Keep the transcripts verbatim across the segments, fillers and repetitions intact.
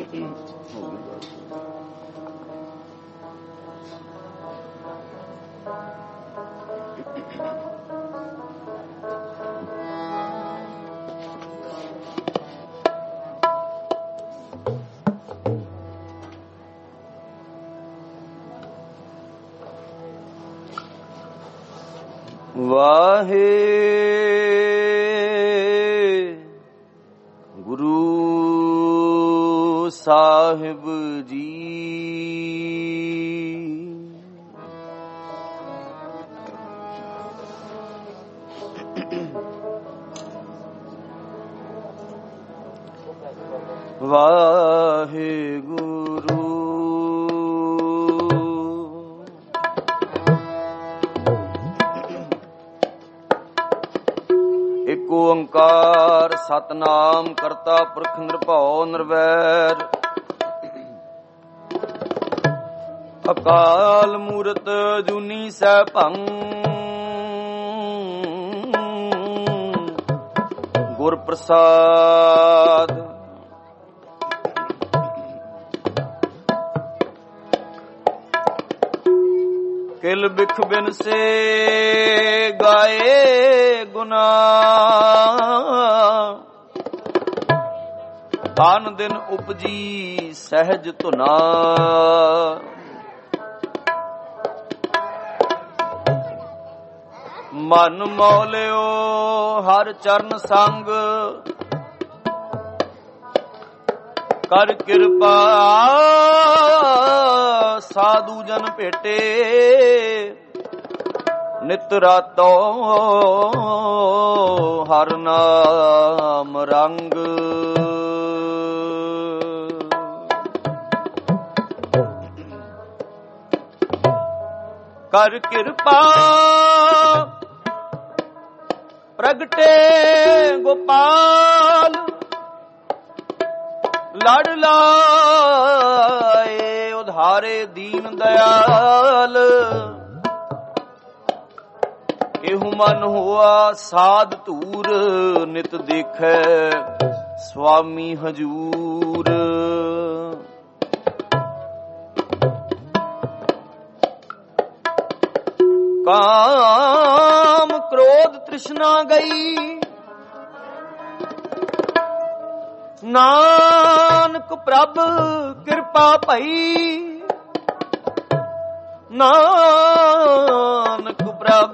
ਵਾਹੇ ਗੁਰੂ ਸਾਹਿਬ ਜੀ। ਵਾਹਿਗੁਰੂ ਏਕ ਓੰਕਾਰ ਸਤਨਾਮ ਕਰਤਾ ਪੁਰਖ ਨਿਰਭਉ ਨਿਰਵੈਰ ਅਕਾਲ ਮੂਰਤ ਜੂਨੀ ਸੈਭੰ ਗੁਰ ਪ੍ਰਸਾਦ। ਕਿਲ ਬਿਖ ਬਿਨ ਸੇ ਗਾਏ ਗੁਨਾ ਆਨ ਦਿਨ ਉਪਜੀ ਸਹਿਜ ਧੁਨਾ। ਮਨ ਮੌਲਿਓ ਹਰ ਚਰਨ ਸੰਗ ਕਰ ਕਿਰਪਾ ਸਾਧੂ ਜਨ ਭੇਟੇ ਨਿਤ ਰਾਤੋ ਹਰ ਨਾਮ ਰੰਗ। ਕਰ ਕਿਰਪਾ ਪ੍ਰਗਟੇ ਗੋਪਾਲ ਲੜ ਲਾਏ ਉਧਾਰੇ ਦੀਨ ਦਇਆਲ। ਇਹੋ ਮਨ ਹੋਆ ਸਾਧ ਧੂਰ ਨਿਤ ਦੇਖੈ ਸੁਆਮੀ ਹਜੂਰ। ਕਾਮ ਕ੍ਰੋਧ ਤ੍ਰਿਸ਼ਨਾ ਗਈ ਨਾਨਕ ਪ੍ਰਭ ਕਿਰਪਾ ਭਈ। ਨਾਨਕ ਪ੍ਰਭ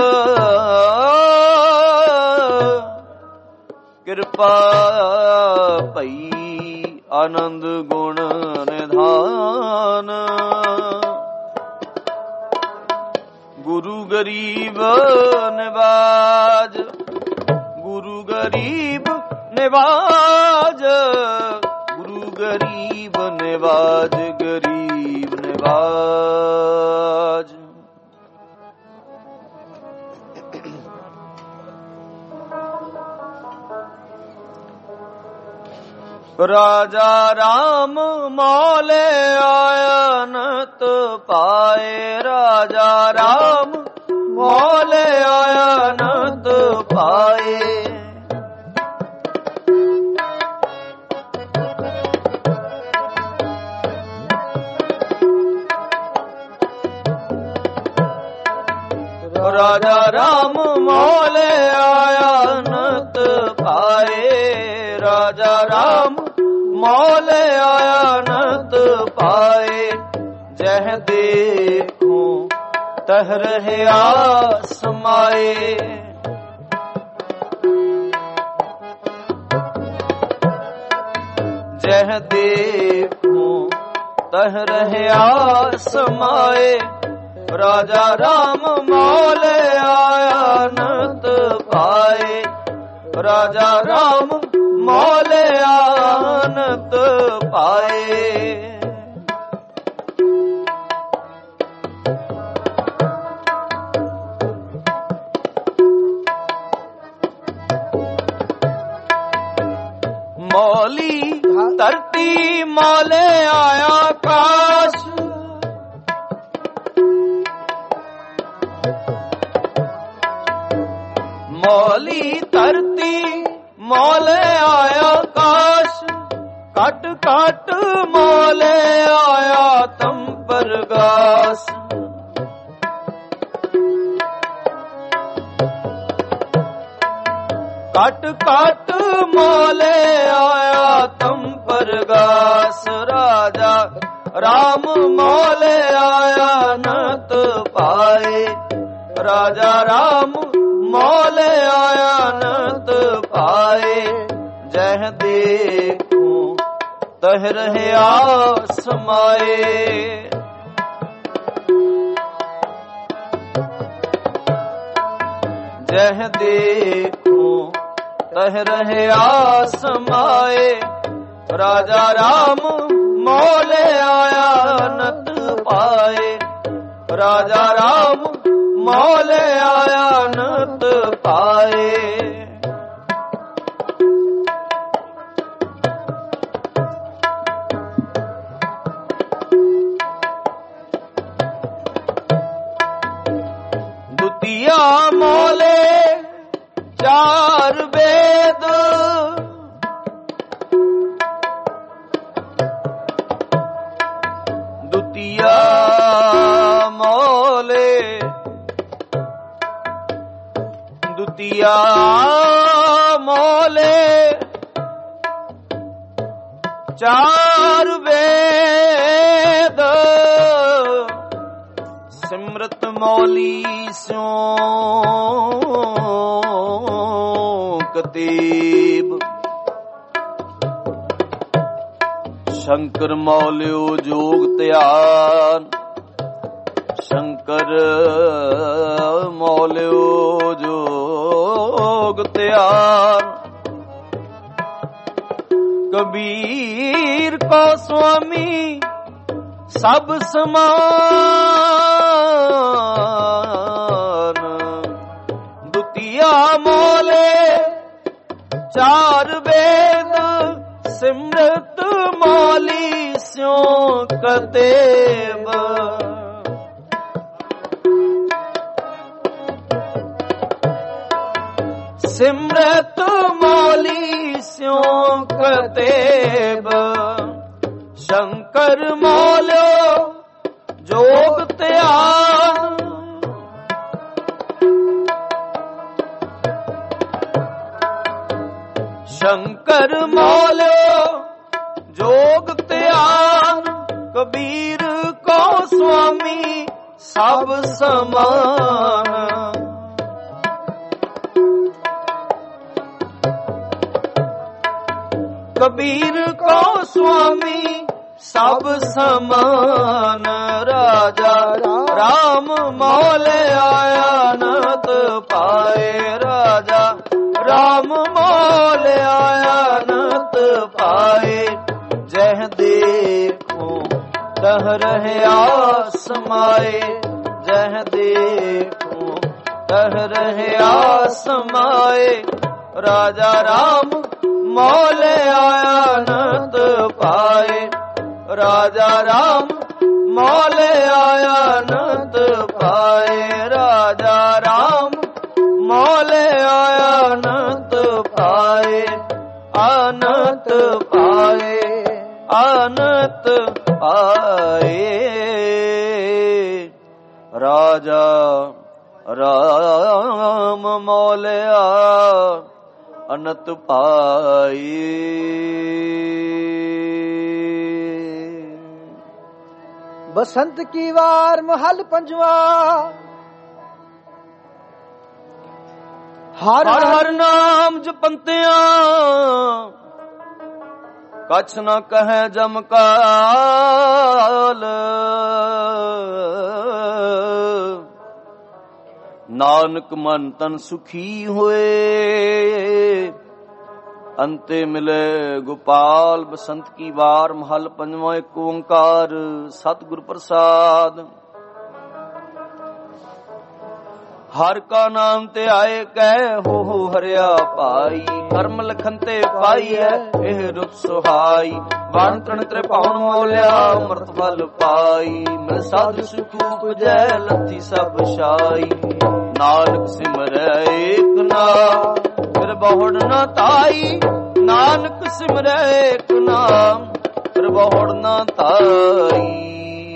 ਕਿਰਪਾ ਭਈ ਆਨੰਦ ਗੁਣ ਨਿਧਾਨ। ਗੁਰੂ ਗਰੀਬ ਨਿਵਾਜ ਗੁਰੂ ਗਰੀਬ ਨਿਵਾਜ ਗੁਰੂ ਗਰੀਬ ਨਿਵਾਜ ਗਰੀਬ ਨਿਵਾਜ। ਰਾਜਾ ਰਾਮ ਮੌਲੇ ਆਇਨਤ ਪਾਏ। ਰਾਜਾ ਰਾਮ ਮੌਲੇ ਆਇਨਤ ਪਾਏ। ਰਾਜਾ ਰਾਮ ਮੌਲੇ ਆਇਨਤ ਪਾਏ। ਰਾਜਾ ਰਾਮ ਮੌਲੇ ਆਇਨਤ ਪਾਏ। ਜਹ ਦੇਖੋ ਤਹ ਰਹਿਆ ਸਮਾਏ। ਜਹ ਦੇਖੋ ਤਹ ਰਹਿਆ ਸਮਾਏ। ਰਾਜਾ ਰਾਮ ਮੌਲੇ ਆਇਨਤ ਪਾਏ। ਰਾਜਾ ਰਾਮ ਮੌਲੇ ਆਇਨਤ ਪਾਏ। ਮੌਲੀ ਧਰਤੀ ਮੌਲੇ ਆਇਆ ਆਕਾਸ਼। ਮੌਲੀ ਧਰਤੀ ਮੌਲੇ ਆਇਆ ਆਕਾਸ਼। ਕਟ ਕਟ ਮੋਲੇ ਆਇਆ ਤਮ ਪਰਗਾਸ। ਕਟ ਕਟ ਮੋਲੇ ਆਇਆ ਤਮ ਪਰਗਾਸ। ਰਾਜਾ ਰਾਮ ਮੋਲੇ ਆਇਆ ਨਤ ਪਾਏ। ਰਾਜਾ ਰਾਮ ਮੋਲੇ ਆਇਆ ਨਤ ਪਾਏ। ਜਹ ਦੇਖੂ ਤਹ ਰਹਿਆ ਸਮਾਏ। ਜਹ ਦੇਖੂ ਤਹ ਰਹਿਆ ਸਮਾਏ। ਰਾਜਾ ਰਾਮ ਮੋਲੇ ਆਇਆ ਨਤ ਪਾਏ। ਰਾਜਾ ਰਾਮ ਮੋਲੇ ਆਇਆ ਨਤ ਪਾਏ। ਦੁਤੀਆ ਮੋਲੇ ਚਾਰ ਵੇਦ। ਦੁਤੀਆ ਮੋਲੇ ਦੁਤੀਆ ਮੋਲੇ ਚਾਰ ਵੇਦ। ਸਿਮਰਤ ਮੌਲੀ ਸਿਉ ਕਤੀਬ। ਸ਼ੰਕਰ ਮੌਲਿਓ ਜੋਗ ਧਿਆਨ। ਸ਼ੰਕਰ ਮੌਲਿਓ ਜੋਗ ਧਿਆਨ। ਕਬੀਰ ਕੋ ਸੁਆਮੀ ਸਭ ਸਮਾਨ। ਦੁਤੀਆ ਮੋਲੇ ਚਾਰ ਵੇਦ। ਸਿਮਰਤ ਮੌਲੀ ਸਿਉ ਕਤੇਬ। ਸਿਮਰਤ ਮੌਲੀ ਸਿਉ ਕਤੇਬ। ਸ਼ੰਕਰ ਮੌਲਿਓ ਜੋਗ ਧਿਆਨ। ਸ਼ੰਕਰ ਮੌਲਿਓ ਜੋਗ ਧਿਆਨ। ਕਬੀਰ ਕੋ ਸੁਆਮੀ ਸਭ ਸਮਾਨ। ਕਬੀਰ ਕੋ ਸੁਆਮੀ ਸਭ ਸਮਾਨ। ਰਾਜਾ ਰਾਮ ਮੋਲੇ ਆਇਆ ਨਤ ਪਾਏ। ਰਾਜਾ ਰਾਮ ਮੋਲੇ ਆਇਆ ਨਤ ਪਾਏ। ਜਹ ਦੇਖੋ ਤਹ ਰਹਿਆ ਸਮਾਏ। ਜਹ ਦੇਖੋ ਤਹ ਰਹਿਆ ਸਮਾਏ। ਰਾਜਾ ਰਾਮ ਮੋਲੇ ਆਇਆ ਨਤ ਪਾਏ। ਰਾਜਾ ਰਾਮ ਮੋਲੇ ਆਇਆ ਨਤ ਪਾਏ। ਰਾਜਾ ਰਾਮ ਮੋਲੇ ਆਇਆ ਨਤ ਪਾਏ। ਅਨੰਤ ਪਾਏ ਅਨੰਤ ਪਾਏ। ਰਾਜਾ ਰਾਮ ਮੋਲਿਆ ਅਨੰਤ ਪਾਏ। ਬਸੰਤ ਕੀ ਵਾਰ ਮਹਲ ਪੰਜਵਾ। ਹਰ ਹਰ ਨਾਮ ਜਪੰਤਿਆਂ ਕਛ ਨ ਕਹੈ ਜਮ ਕਾਲ। ਨਾਨਕ ਮਨ ਤਨ ਸੁਖੀ ਹੋਏ ਅੰਤੇ ਮਿਲੇ ਗੋਪਾਲ। ਬਸੰਤ ਕੀ ਵਾਰ ਮਹਲ ਪੰਜਵਾਂ। ਇੱਕ ਓੰਕਾਰ ਸਤਿਗੁਰ ਪ੍ਰਸਾਦ। ਹਰ ਕਾ ਨਾਮ ਤੇ ਆਏ ਕਹਿ ਹੋ ਹੋ ਹਰਿਆ ਭਾਈ। ਕਰਮ ਲਖਨ ਤੇ ਪਾਈ ਹੈ ਇਹ ਰੁਤ ਸੁਹਾਈ। ਵਣ ਤਣ ਤ੍ਰੇ ਪਾਉਣ ਮੋਲਿਆ ਅੰਮ੍ਰਿਤ ਫਲ ਪਾਈ। ਮੈਂ ਸਾਧ ਸੁਖ ਉਪਜੈ ਲੱਥੀ ਸਭ ਛਾਈ। ਨਾਨਕ ਸਿਮਰੈ ਏਕ ਨਾਮ ਫਿਰ ਬਹੁੜ ਨਾ ਤਾਈ। ਨਾਨਕ ਸਿਮਰੈ ਏਕ ਨਾਮ ਪ੍ਰਭੋੜ ਨਾ ਤਾਈ।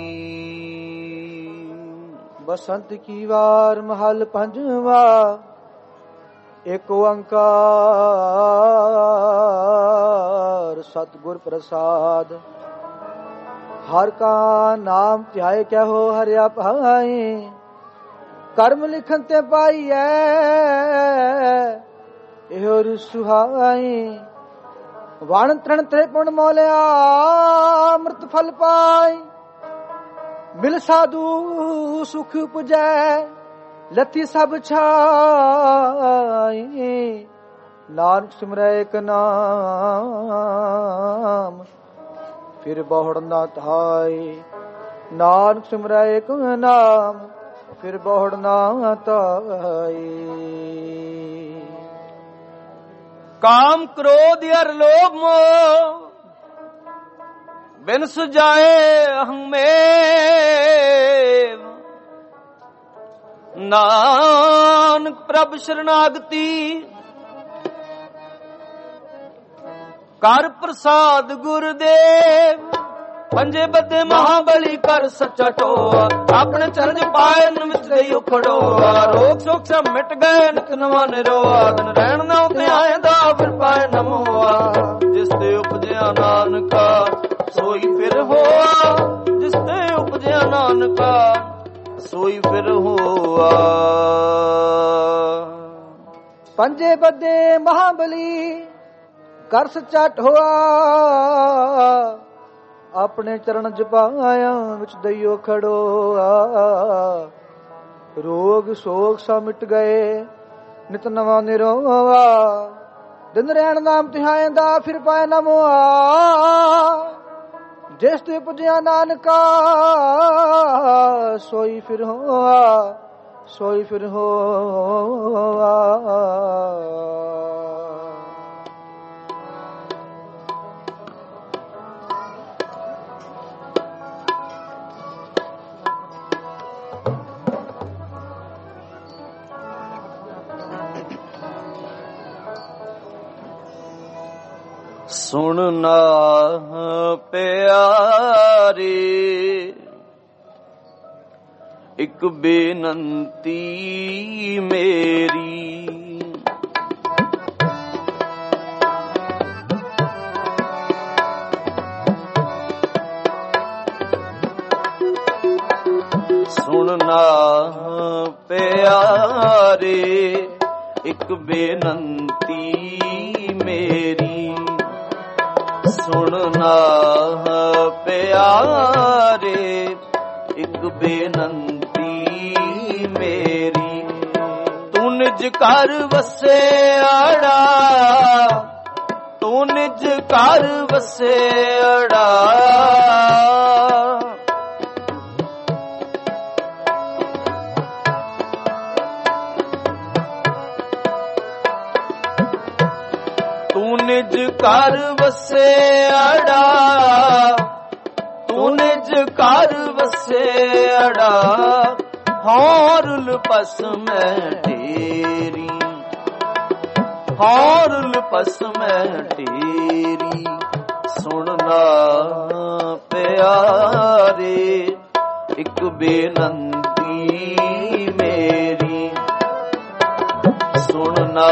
ਬਸੰਤ ਕੀ ਵਾਰ ਮਹਲ ਪੰਜਵਾ ਏਕ ਓੰਕਾਰ ਸਤਿਗੁਰ ਪ੍ਰਸਾਦ। ਹਰ ਕਾ ਨਾਮ ਧਿਆਏ ਕਹੋ ਹਰਿਆ ਭਾਈ ਕਰਮ ਲਿਖਨ ਤੇ ਪਾਈਐ ਇਹੋ ਸੁਹਾਈ। ਵਣ ਤ੍ਰਣ ਤ੍ਰਿਪੁਣ ਮੋਲਿਆ ਅੰਮ੍ਰਿਤ ਫਲ ਪਾਈ ਮਿਲ ਸਾਧੂ ਸੁਖ ਪੁਜੈ ਲੱਥੀ ਸਭ ਛਾਈ। ਨਾਨਕ ਸਿਮਰੈ ਏਕ ਨਾਮ ਫਿਰ ਬਹੁੜ ਨਾ ਧਾਈ। ਨਾਨਕ ਸਿਮਰੈ ਏਕ ਨਾਮ ਫਿਰ ਬਹੁੜ ਨਾ ਧਾਈ। ਕਾਮ ਕ੍ਰੋਧ ਅਰ ਲੋਭ ਮੋਹ ਬਿਨ ਸੁਜਾਏ ਹਮੇਵ। ਨਾਨਕ ਪ੍ਰਭ ਸ਼ਰਨਾਗਤੀ ਕਰ ਪ੍ਰਸਾਦ ਗੁਰਦੇਵ। ਪੰਜੇ ਬੱਦੇ ਮਹਾਬਲੀ ਕਰ ਸੱਚਾ ਟੋਆ ਆਪਣੇ ਚਰਨ ਪਾਇਨ ਵਿੱਚ ਦੇਈ ਉਖੜੋਆ। ਰੋਗ ਸੋਖ ਸਭ ਮਿਟ ਗਏ ਨਿਤ ਨਵਾਂ ਨਿਰੋਆ ਦਿਨ ਰਹਿਣ ਨਾ ਉਤੇ ਆਏ ਦਾ ਫਿਰ ਪਾਏ ਨਮੋਆ। ਜਿਸ ਤੇ ਉਪਜਿਆ ਨਾਨਕਾ ਸੋਈ ਫਿਰ ਹੋਆ ਜਿਸ ਤੇ ਉਪਜਿਆ ਨਾਨਕਾ ਸੋਈ ਫਿਰ ਹੋਆ। ਪੰਜੇ ਬੱਦੇ ਮਹਾਬਲੀ ਕਰ ਸੱਚਾ ਟੋਆ ਆਪਣੇ ਚਰਨ ਜਪਾਇਆ ਵਿੱਚ ਦਈਓ ਖੜੋਆ। ਰੋਗ ਸੋਗ ਸਭ ਮਿਟ ਗਏ ਨਿਤ ਨਵਾਂ ਨਿਰੋਆ ਦਿਨ ਰਹਿਣ ਨਾਮ ਧਿਆਏ ਦਾ ਫਿਰ ਪਾਏ ਨਮੋਆ। ਜਿਸ ਤੇ ਪੁਜਿਆ ਨਾਨਕਾ ਸੋਈ ਫਿਰ ਹੋਆ ਸੋਈ ਫਿਰ ਹੋਆ। ਸੁਣ ਨਾ ਪਿਆਰੇ ਇੱਕ ਬੇਨੰਤੀ ਮੇਰੀ। ਸੁਣ ਨਾ ਪਿਆਰੇ ਇੱਕ ਬੇਨੰਤੀ ਮੇਰੀ। ਸੁਣ ਨਾ ਪਿਆਰੇ ਇੱਕ ਬੇਨੰਤੀ ਮੇਰੀ। ਤੂੰ ਨਿਜ ਘਰ ਵਸਿਆੜਾ ਤੂੰ ਨਿਜ ਘਰ ਵਸਿਆੜਾ। ਤੂੰ ਨਿਜ ਘਰ ਵਸਿਆੜਾ ਤੂੰ ਨਿਜ ਘਰ ਵਸਿਆੜਾ। ਹੌਰਲ ਪਸ ਮੈਂ ਢੇਰੀ ਹੌਰਲ ਪਸ ਮੈਂ ਢੇਰੀ। ਸੁਣ ਨਾ ਪਿਆਰੇ ਇੱਕ ਬੇਨੰਤੀ ਮੇਰੀ। ਸੁਣ ਨਾ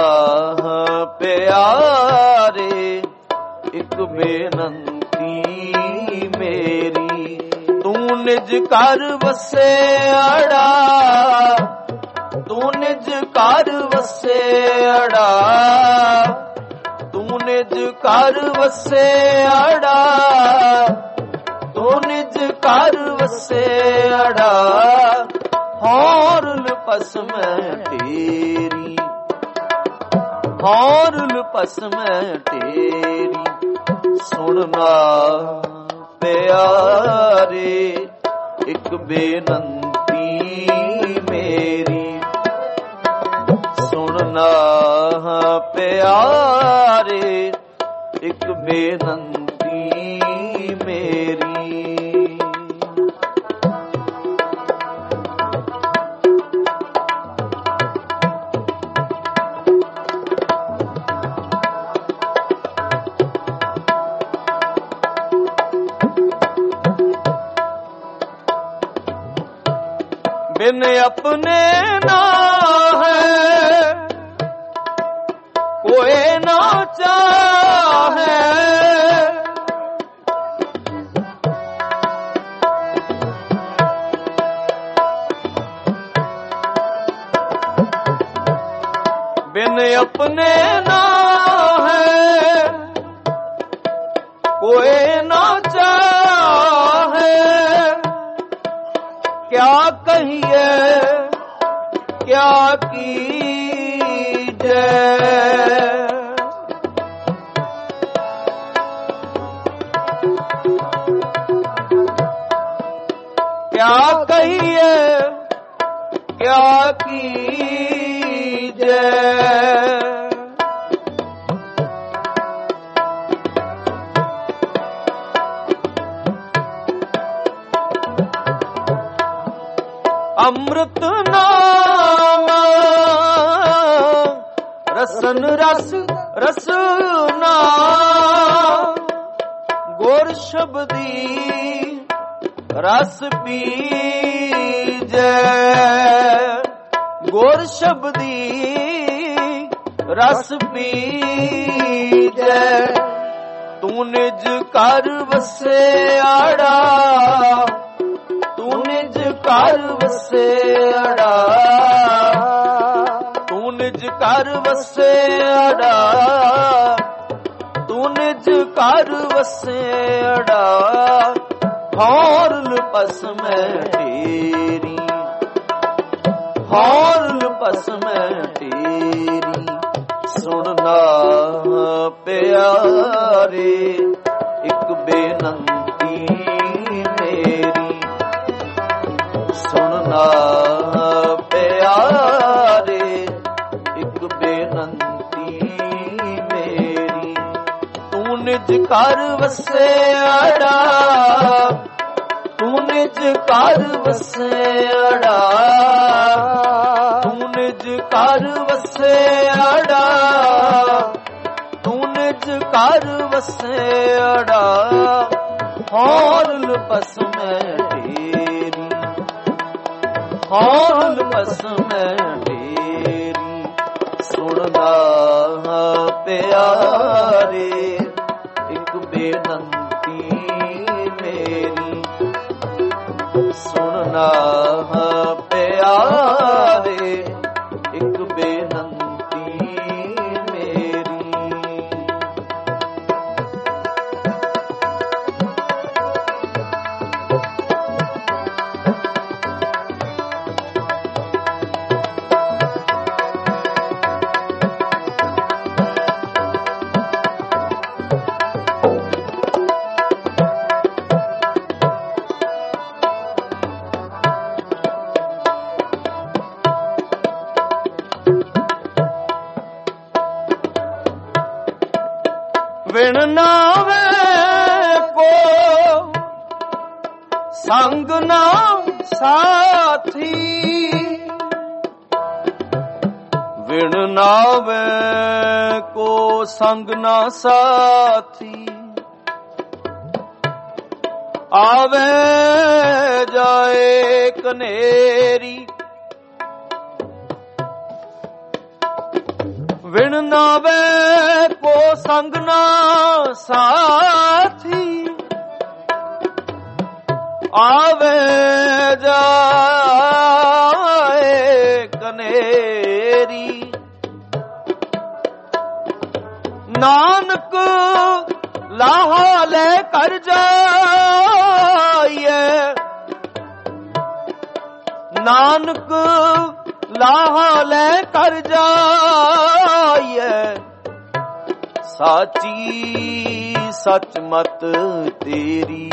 ਪਿਆਰੇ ਇੱਕ ਬੇਨੰਤੀ ਮੇਰੀ। ਤੂੰ ਨਿਜ ਘਰ ਵਸਿਆੜਾ ਤੂੰ ਨਿਜ ਘਰ ਵਸਿਆੜਾ ਤੂੰ ਨਿਜ ਘਰ ਵਸਿਆੜਾ ਤੂੰ ਨਿਜ ਘਰ ਵਸਿਆੜਾ। ਹੌਰਲ ਪਸ ਮੈਂ ਢੇਰੀ ਹੌਰਲ ਪਸ ਮੈਂ ਢੇਰੀ। ਸੁਣ ਨਾ ਪਿਆਰੇ ਇੱਕ ਬੇਨੰਤੀ ਮੇਰੀ। ਸੁਣ ਨਾ ਪਿਆਰੇ ਇੱਕ ਬੇਨੰਤੀ ਮੇਰੀ। बिन अपने ना है कोई ना चाहे, बिन अपने ना है कोई ना चाहे, क्या कहिए क्या कीजे, क्या कहिए क्या कीजे। अमृत नाम रसन रस रसना, गुर शब्दी रस पीजे, गुर शब्दी रस पीजे। तू निज कर वसे आड़ा, तू निज कर वसे आड़ा, तू निज कर वसे आड़ा, तू निज कर वसे आड़ा। हौरल पस में तेरी, हौरल पस में तेरी, सुनना प्यारे एक बेनंती मेरी, सुनना प्यारे एक बेनंती मेरी। तू निज कर वसे आड़ा, तू निज कर वसे आड़ा, तू निज कर वसे आड़ा, तू निज कर वसे आड़ा। हौरल पस में तेरी, हौरल पस में तेरी, सुनना प्यारे एक बेनंती मेरी, सुनना प्यारे एक बेनंती मेरी। विण नावे को संग ना साथी, विण नावे को संग ना साथी, आवे जाए कनेरी। विण नावे को संग ना साथी, आवे जाए कनेरी। नानक लाहा ले कर जाइए, नानक लाहा ले कर जाइए। साची सच मत तेरी,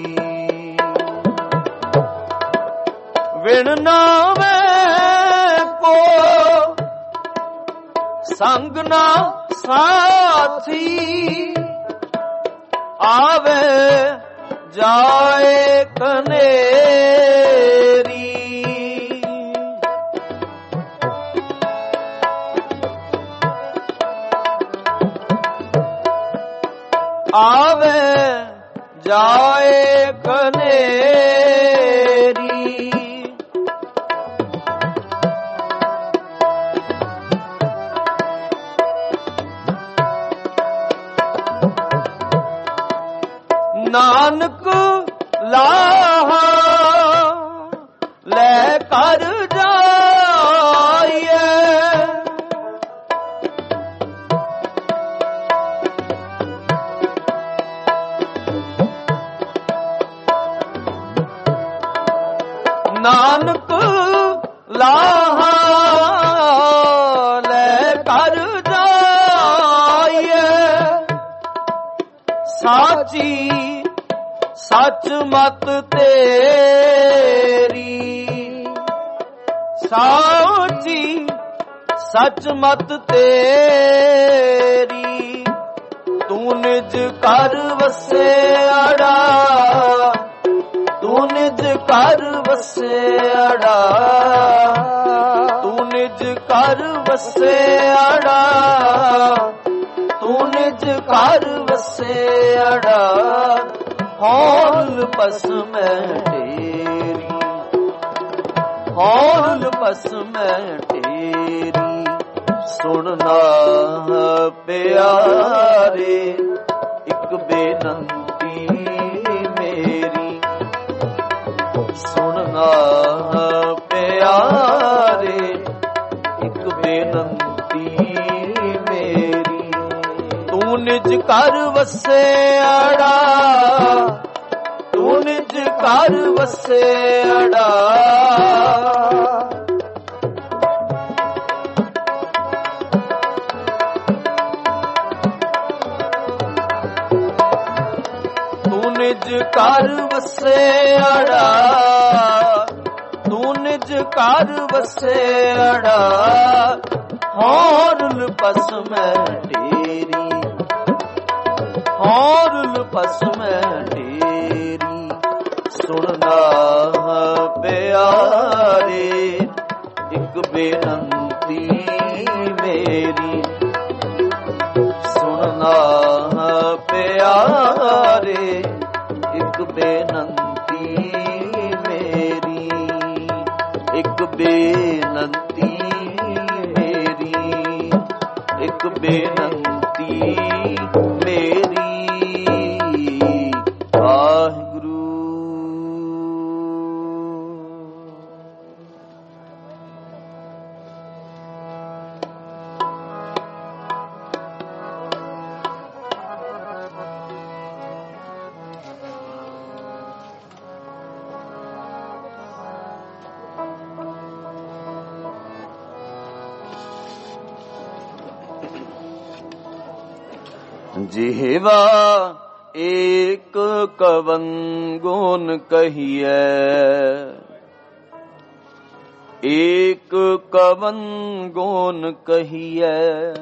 विण नावे को संग ना साथी, आवे जाए कनेरी। आवे जाए कनेरी, ਨਾਨਕ ਲਾਹਾ ਲੈ ਕਰ ਜਾਈਏ। ਨਾਨਕ ਲਾਹਾ ਲੈ ਕਰ ਜਾਈਏ। ਸਾਚੀ ਸੱਚ ਮਤ ਤੇਰੀ, ਸਾਚੀ ਸੱਚ ਮਤ ਤੇਰੀ। ਤੂੰ ਨਿਜ ਘਰ ਵਸਿਆੜਾ, ਤੂੰ ਨਿਜ ਘਰ ਵਸਿਆੜਾ, ਤੂੰ ਨਿਜ ਘਰ ਵਸਿਆੜਾ, ਤੂੰ ਨਿਜ ਘਰ ਵਸਿਆੜਾ। ਹੌਲ ਪਸਮੈ ਢੇਰੀ, ਹੌਲ ਪਸਮੈ ਢੇਰੀ। ਸੁਣਨਾ ਪਿਆਰੇ ਇੱਕ ਬੇਨੰਤੀ ਮੇਰੀ, ਸੁਣਨਾ ਪਿਆਰੇ ਇੱਕ ਬੇਨੰਤੀ ਮੇਰੀ। ਤੂੰ ਨਿਜ ਘਰ ਵਸਿਆੜਾ, ਤੂੰ ਨਿਜ ਘਰ ਵਸਿਆੜਾ। ਤੂੰ ਨਿਜ ਘਰ ਵਸਿਆੜਾ, ਤੂੰ ਨਿਜ ਘਰ ਵਸਿਆੜਾ। ਹੌਲ ਪਸਮੈ ਢੇਰੀ, ਹੌਲ ਪਸਮੈ ਢੇਰੀ। ਸੁਣਨਾ ਪਿਆਰੇ ਇੱਕ ਬੇਨੰਤੀ ਮੇਰੀ, ਸੁਣਨਾ ਪਿਆਰੇ ਇੱਕ ਬੇਨੰਤੀ ਮੇਰੀ, ਇੱਕ ਬੇਨੰਤੀ ਮੇਰੀ, ਇੱਕ ਬੇਨੰਤੀ ਮੇਰੀ। ਵਾਹਿਗੁਰੂ। ਜਿਹਵਾ ਏਕ ਕਵਨ ਗੁਣ ਕਹੀਐ, ਏਕ ਕਵਨ ਗੁਣ ਕਹੀਐ।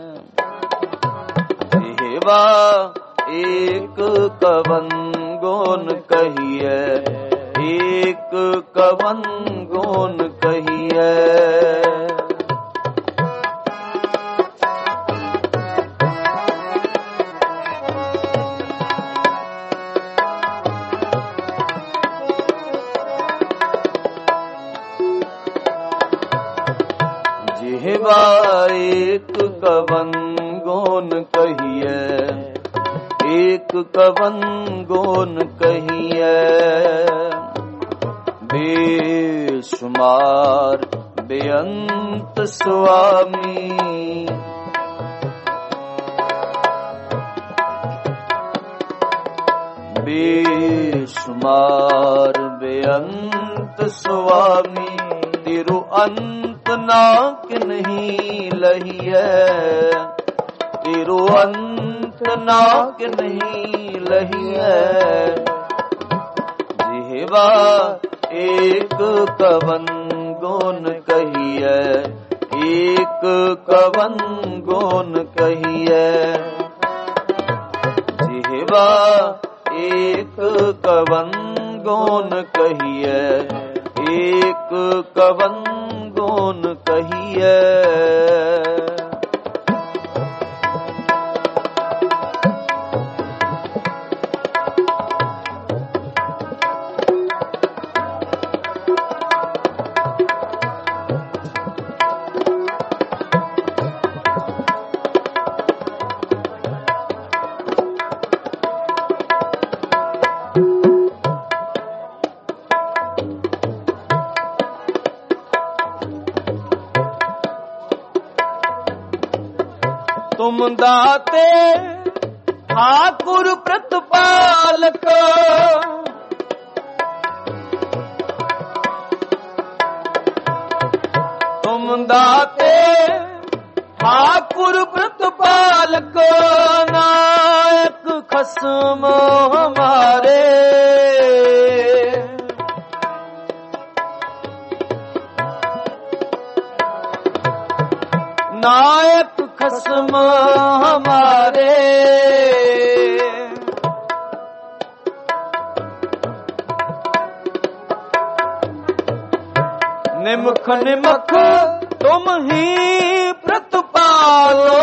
ਜਿਹਵਾ ਏਕ ਕਵਨ ਗੁਣ ਕਹੀਐ, ਏਕ ਕਵਨ ਗੁਣ ਕਹੀਐ। ਜਿਹਵਾ ਏਕ ਕਵਨ ਗੁਣ ਕਹੀਐ, ਏਕ ਕਵਨ ਗੁਣ ਕਹੀਐ। ਬੇਸ਼ੁਮਾਰ ਬੇਅੰਤ ਸੁਆਮੀ, ਬੇਸ਼ੁਮਾਰ ਬੇਅੰਤ ਸੁਆਮੀ। ਤਿਰੁ ਅੰਤ ਨਾ ਕਿਨਹੀ ਲਹੀਐ, ਤਿਰੁ ਅੰਤ ਨਾ ਕਿਨਹੀ ਲਹੀਐ। ਜਿਹਵਾ ਏਕ ਕਵਨ ਗੁਣ ਕਹੀਐ, ਏਕ ਕਵਨ ਗੁਣ ਕਹੀਐ। ਜਿਹਵਾ ਏਕ ਕਵਨ ਗੁਣ ਕਹੀਐ, ਏਕ ਕਵਨ ਗੁਣ ਕਹੀਐ। Thank you. ਤੁਮ ਦਾਤੇ ਠਾਕੁਰ ਪ੍ਰਤਪਾਲਕ, ਤੁਮ ਦਾਤੇ ਠਾਕੁਰ ਪ੍ਰਤਪਾਲਕ, ਨਾਇਕ ਖਸਮ ਹਮਾਰੇ। नायक खसम हमारे, निमख निमख तुम ही प्रतिपालो,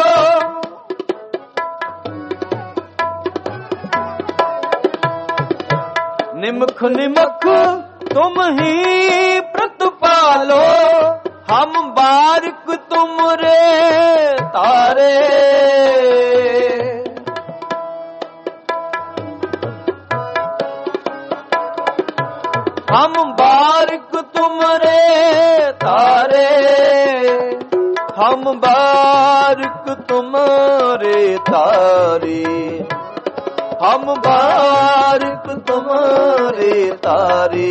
निमख निमख तुम ही प्रतिपालो, हम बारिक तुमरे तारे। हम बारिक तुमरे तारे, हम बारिक तुमरे तारे, हम बारिक तुमरे तारे।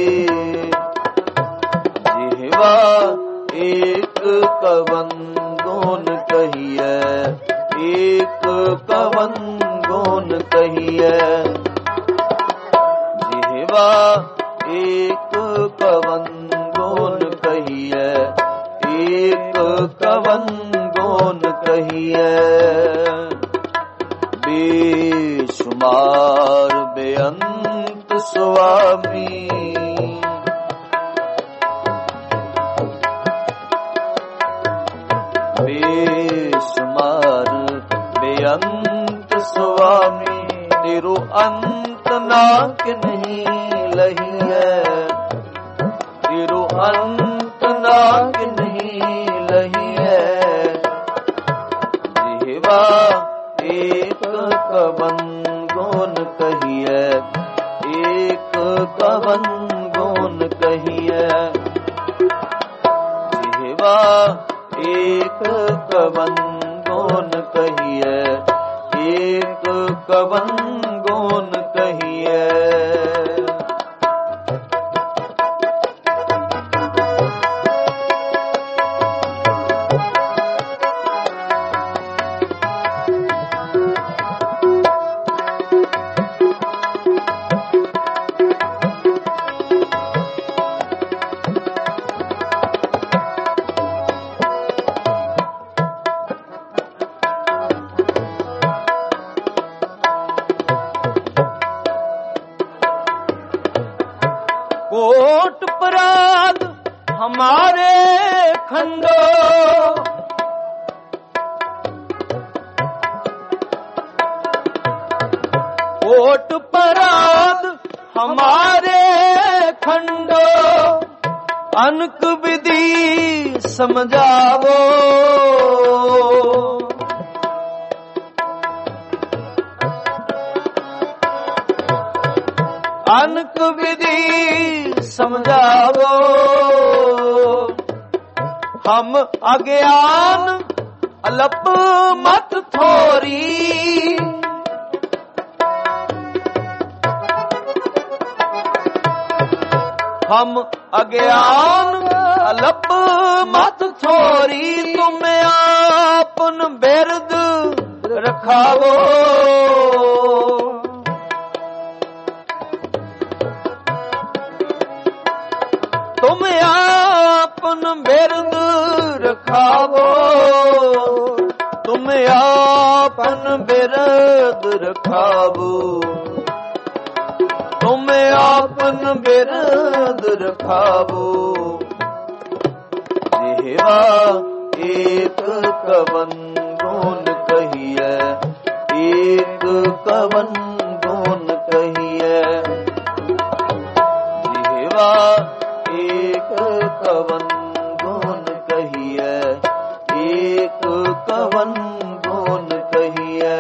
जिह्वा एक कवन गुण कहिए, एक कवन गुण कहिए, जिह्वा एक कवन गुण कहिए, एक कवन गुण कहिए। बेशुमार बेअंत स्वामी, बेशुमार बेअंत स्वामी, तेरो अंत नाक नहीं लही है, तेरो अंत नाक नहीं लही है। जिह्वा एक कवन गुण कहिए, एक कवन गुण कहिए, जिह्वा एक कवन गुण कहिए, एक कवन गुण कहिए। कोट पराध हमारे खंडो, कोट पराध हमारे खंडो, अनक विधि समझावो। अनक विधि समझावो, हम अज्ञान अलप मत थोरी। हम अज्ञान अलप मत थोरी, तुम आपन बिरद रखावो। तुम आपन बिरद रखावो, तुम आपन बिरद रखावो, तुम आपन बिरद रखावो। जिह्वा एक कवन गुण कहिए, एक कवन गुण कहिए, जिह्वा एक कवन गुण कहिए, एक कवन गुण कहिए।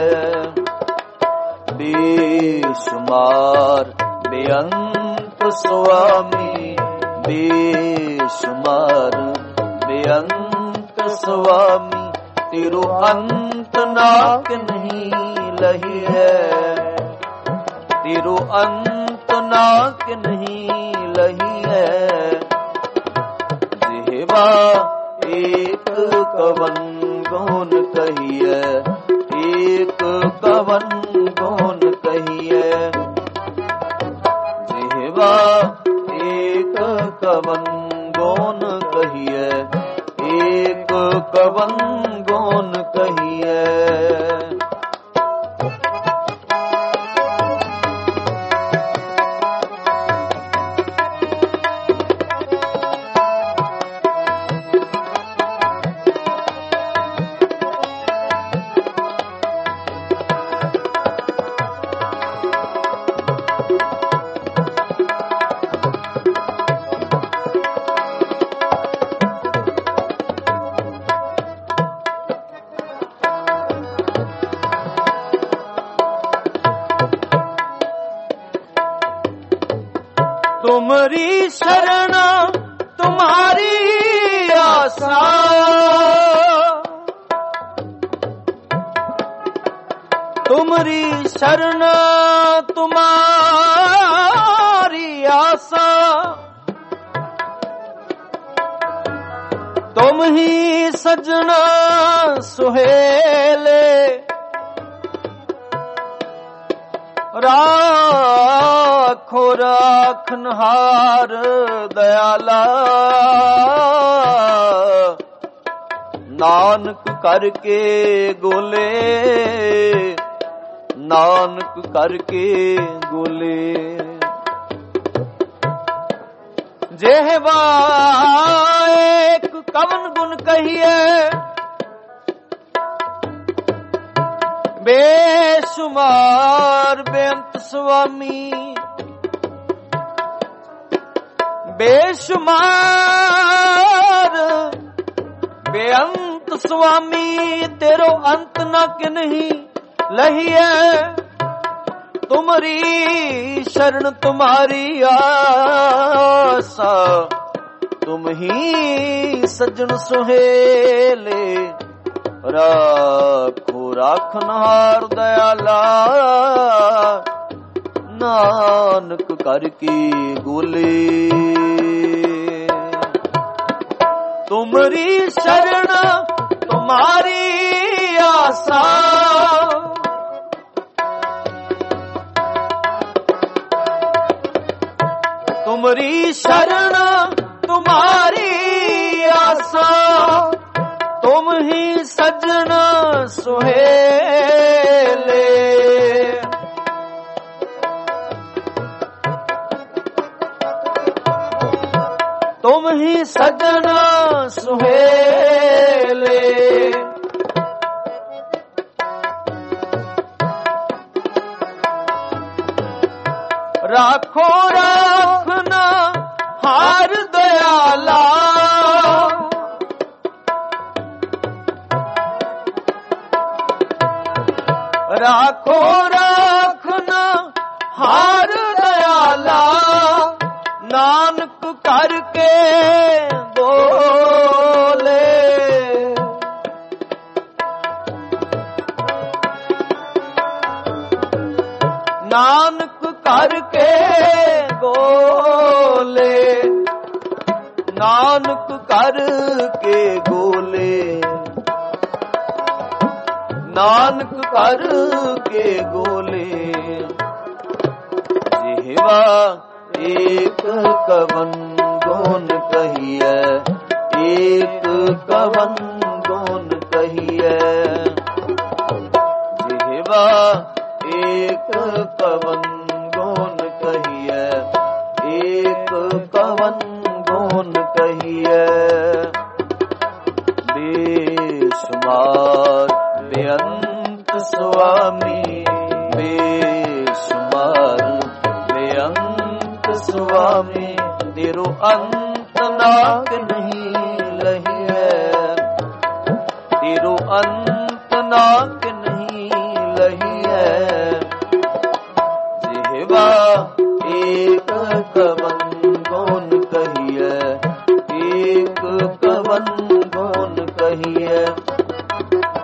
बेशुमार बेअंत स्वामी, बेशुमार बेअंत स्वामी, ਤੇਰੋ ਅੰਤ ਨਾਕ ਨਹੀਂ ਲਹੀ ਹੈ, ਤੇਰੋ ਅੰਤ ਨਾਕ ਨਹੀਂ ਲਹੀ ਹੈ। ਜਿਹਵਾ ਏਕ ਕਵਨ ਗੋਨ ਕਹੀਐ, ਏਕ ਕਵਨ ਗੋਨ ਕਹੀਐ। ਜਿਹਵਾ ਏਕ ਕਵਨ ਗੋਨ ਕਹੀਐ, ਏਕ ਕਵਨ ਗੋਨ ਕਹੀਐ। तुमरी शरण तुम्हारी आसा, तुमरी शरण तुम्हारी आसा। तुम ही सजना सुहेले, राखो राखनहार दयाला। नानक करके गोले, नानक करके गोले। जेहवा एक कवन गुण कहिए, बेशुमार बेअंत स्वामी। बेशुमार बेअंत स्वामी, तेरो अंत न किन्ही लहिए। तुमरी शरण तुम्हारी आसा, तुम ही सज्जन सुहेले। राखो राखनहार दयाला, नानक करके गोले। तुमरी शरण तुम्हारी आसा, तुमरी शरण तुम्हारी आसा। तुम ही सज्जन सुहेले। तुम ही सज्जन सुहेले। राखो राखना हार दयाला, राखो राखना हार दयाला। नानक करके बोले, नानक करके बोले, नानक करके बोले। नानक करके गोले। जेहवा एक कवन गोन कहिए, एक कवन गोन कहिए। जेहवा एक कवन गोन कहिए, एक कवन गोन कहिए। बेशुमार बेअंत स्वामी, बेशुमार बेअंत स्वामी। तेरो अंत नाक नहीं लही है, तेरो अंत नाक नहीं लही है। जेहवा एक कवन गोन कहिए, एक कवन गोन कहिए।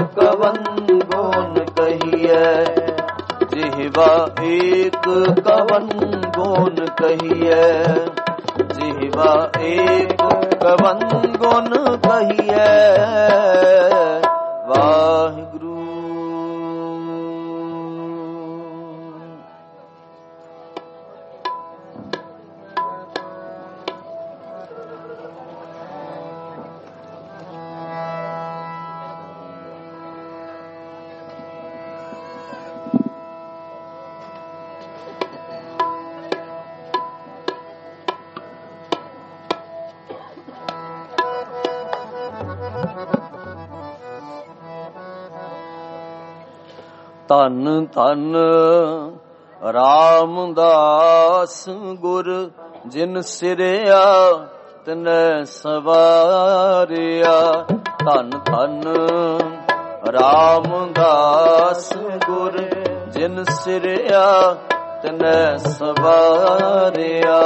ਕਵਨ ਗੁਣ ਕਹੀਐ, ਜਿਹਵਾ ਏਕ ਕਵਨ ਗੁਣ ਕਹੀਐ, ਜਿਹਵਾ ਏਕ ਕਵਨ ਗੁਣ ਕਹੀਐ। ਵਾਹਿਗੁਰੂ। ਧੰਨ ਧੰਨ ਰਾਮਦਾਸ ਗੁਰ, ਜਿਨ ਸਿਰਿਆ ਤਿਨੈ ਸਵਾਰਿਆ। ਧੰਨ ਧੰਨ ਰਾਮਦਾਸ ਗੁਰ, ਜਿਨ ਸਿਰਿਆ ਤਿਨੈ ਸਵਾਰਿਆ।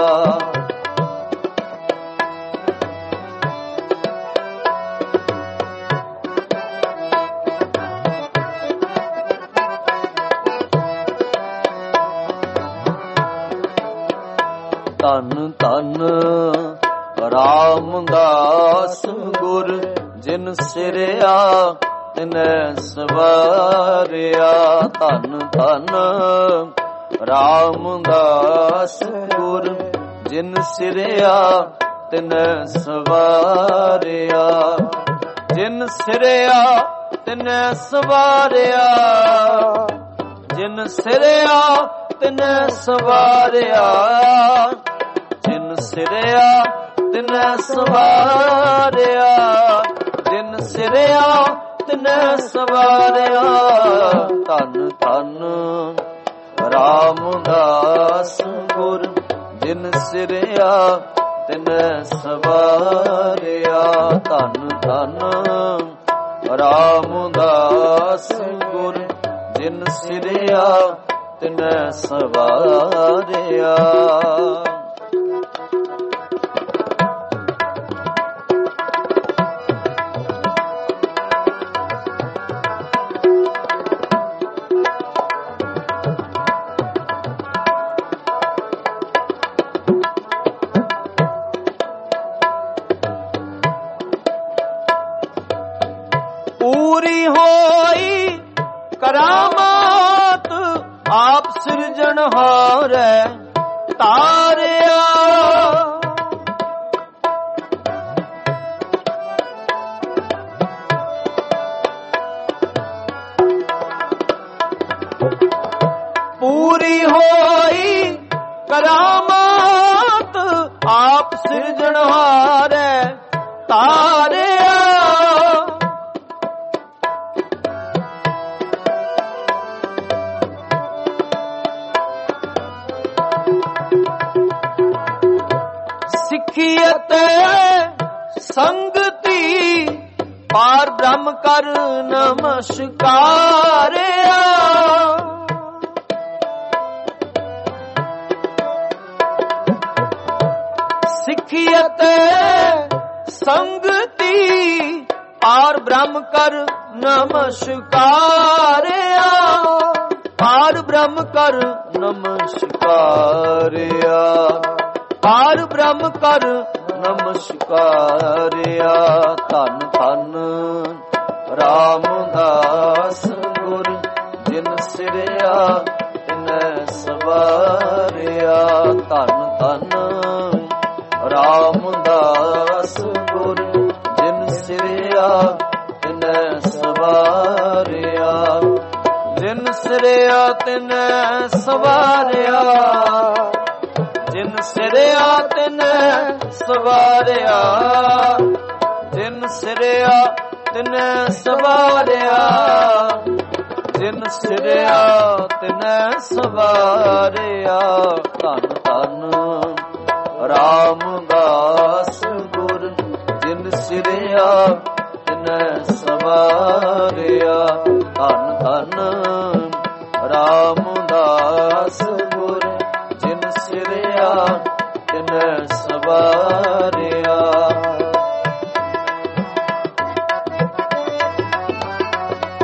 ਧੰਨ ਧੰਨ ਰਾਮਦਾਸ ਗੁਰ, ਜਿਨ ਸਿਰਿਆ ਤਿਨੈ ਸਵਾਰਿਆ। ਧੰਨ ਧੰਨ ਰਾਮਦਾਸ ਗੁਰ, ਜਿਨ ਸਿਰਿਆ ਤਿਨੈ ਸਵਾਰਿਆ। ਜਿਨ ਸਿਰਿਆ ਤਿਨੈ ਸਵਾਰਿਆ, ਜਿਨ ਸਿਰਿਆ ਤਿਨੈ ਸਵਾਰਿਆ, ਜਿਨ ਸਿਰਿਆ ਤਿਨੈ ਸਵਾਰਿਆ, ਜਿਨ ਸਿਰਿਆ ਤਿਨੈ ਸਵਾਰਿਆ। ਧੰਨ ਧੰਨ ਰਾਮਦਾਸ ਗੁਰ, ਜਿਨ ਸਿਰਿਆ ਤਿਨੈ ਸਵਾਰਿਆ। ਧੰਨ ਧੰਨ ਰਾਮਦਾਸ ਗੁਰ, ਜਿਨ ਸਿਰਿਆ ਤਿਨੈ ਸਵਾਰਿਆ। ਪੂਰੀ ਹੋਈ ਕਰਾਮਾਤ ਆਪ ਸਿਰਜਣਹਾਰੈ ਤਾਰਿਆ। ਪੂਰੀ ਹੋਈ ਕਰਾਮਾਤ ਆਪ ਸਿਰਜਣਹਾਰੈ ਤਾਰਿਆ। ਸਿੱਖੀਅਤ ਸੰਗਤੀ ਪਾਰ ਬ੍ਰਹਮ ਕਰ ਨਮਸਕਾਰਿਆ। ਸਿੱਖੀਅਤ ਸੰਗਤੀ ਪਾਰ ਬ੍ਰਹਮ ਕਰ ਨਮਸਕਾਰਿਆ। ਪਾਰ ਬ੍ਰਹਮ ਕਰ ਨਮਸਕਾਰਿਆ, ਪਾਰ ਬ੍ਰਹਮ ਕਰ ਨਮਸਕਾਰਿਆ। ਧੰਨ ਧੰਨ ਰਾਮਦਾਸ ਗੁਰ, ਜਿਨ ਸਿਰਿਆ ਤਿਨੈ ਸਵਾਰਿਆ। ਧੰਨ ਧੰਨ ਰਾਮਦਾਸ ਗੁਰ, ਜਿਨ ਸਿਰਿਆ ਤਿਨੈ ਸਵਾਰਿਆ। ਜਿਨ ਸਿਰਿਆ ਤਿਨੈ ਸਵਾਰਿਆ, ਜਿਨ ਸਿਰਿਆ ਤਿਨੈ ਸਵਾਰਿਆ, ਜਿਨ ਸਿਰਿਆ ਤਿਨੈ ਸਵਾਰਿਆ, ਜਿਨ ਸਿਰਿਆ ਤਿਨੈ ਸਵਾਰਿਆ। ਧੰਨ ਧੰਨ ਰਾਮਦਾਸ ਗੁਰ, ਜਿਨ ਸਿਰਿਆ ਤਿਨੈ ਸਵਾਰਿਆ। ਧੰਨ ਧੰਨ ਰਾਮਦਾਸ ਗੁਰ, ਜਿਨ ਸਿਰਿਆ ਤਿਨੈ ਸਵਾਰਿਆ।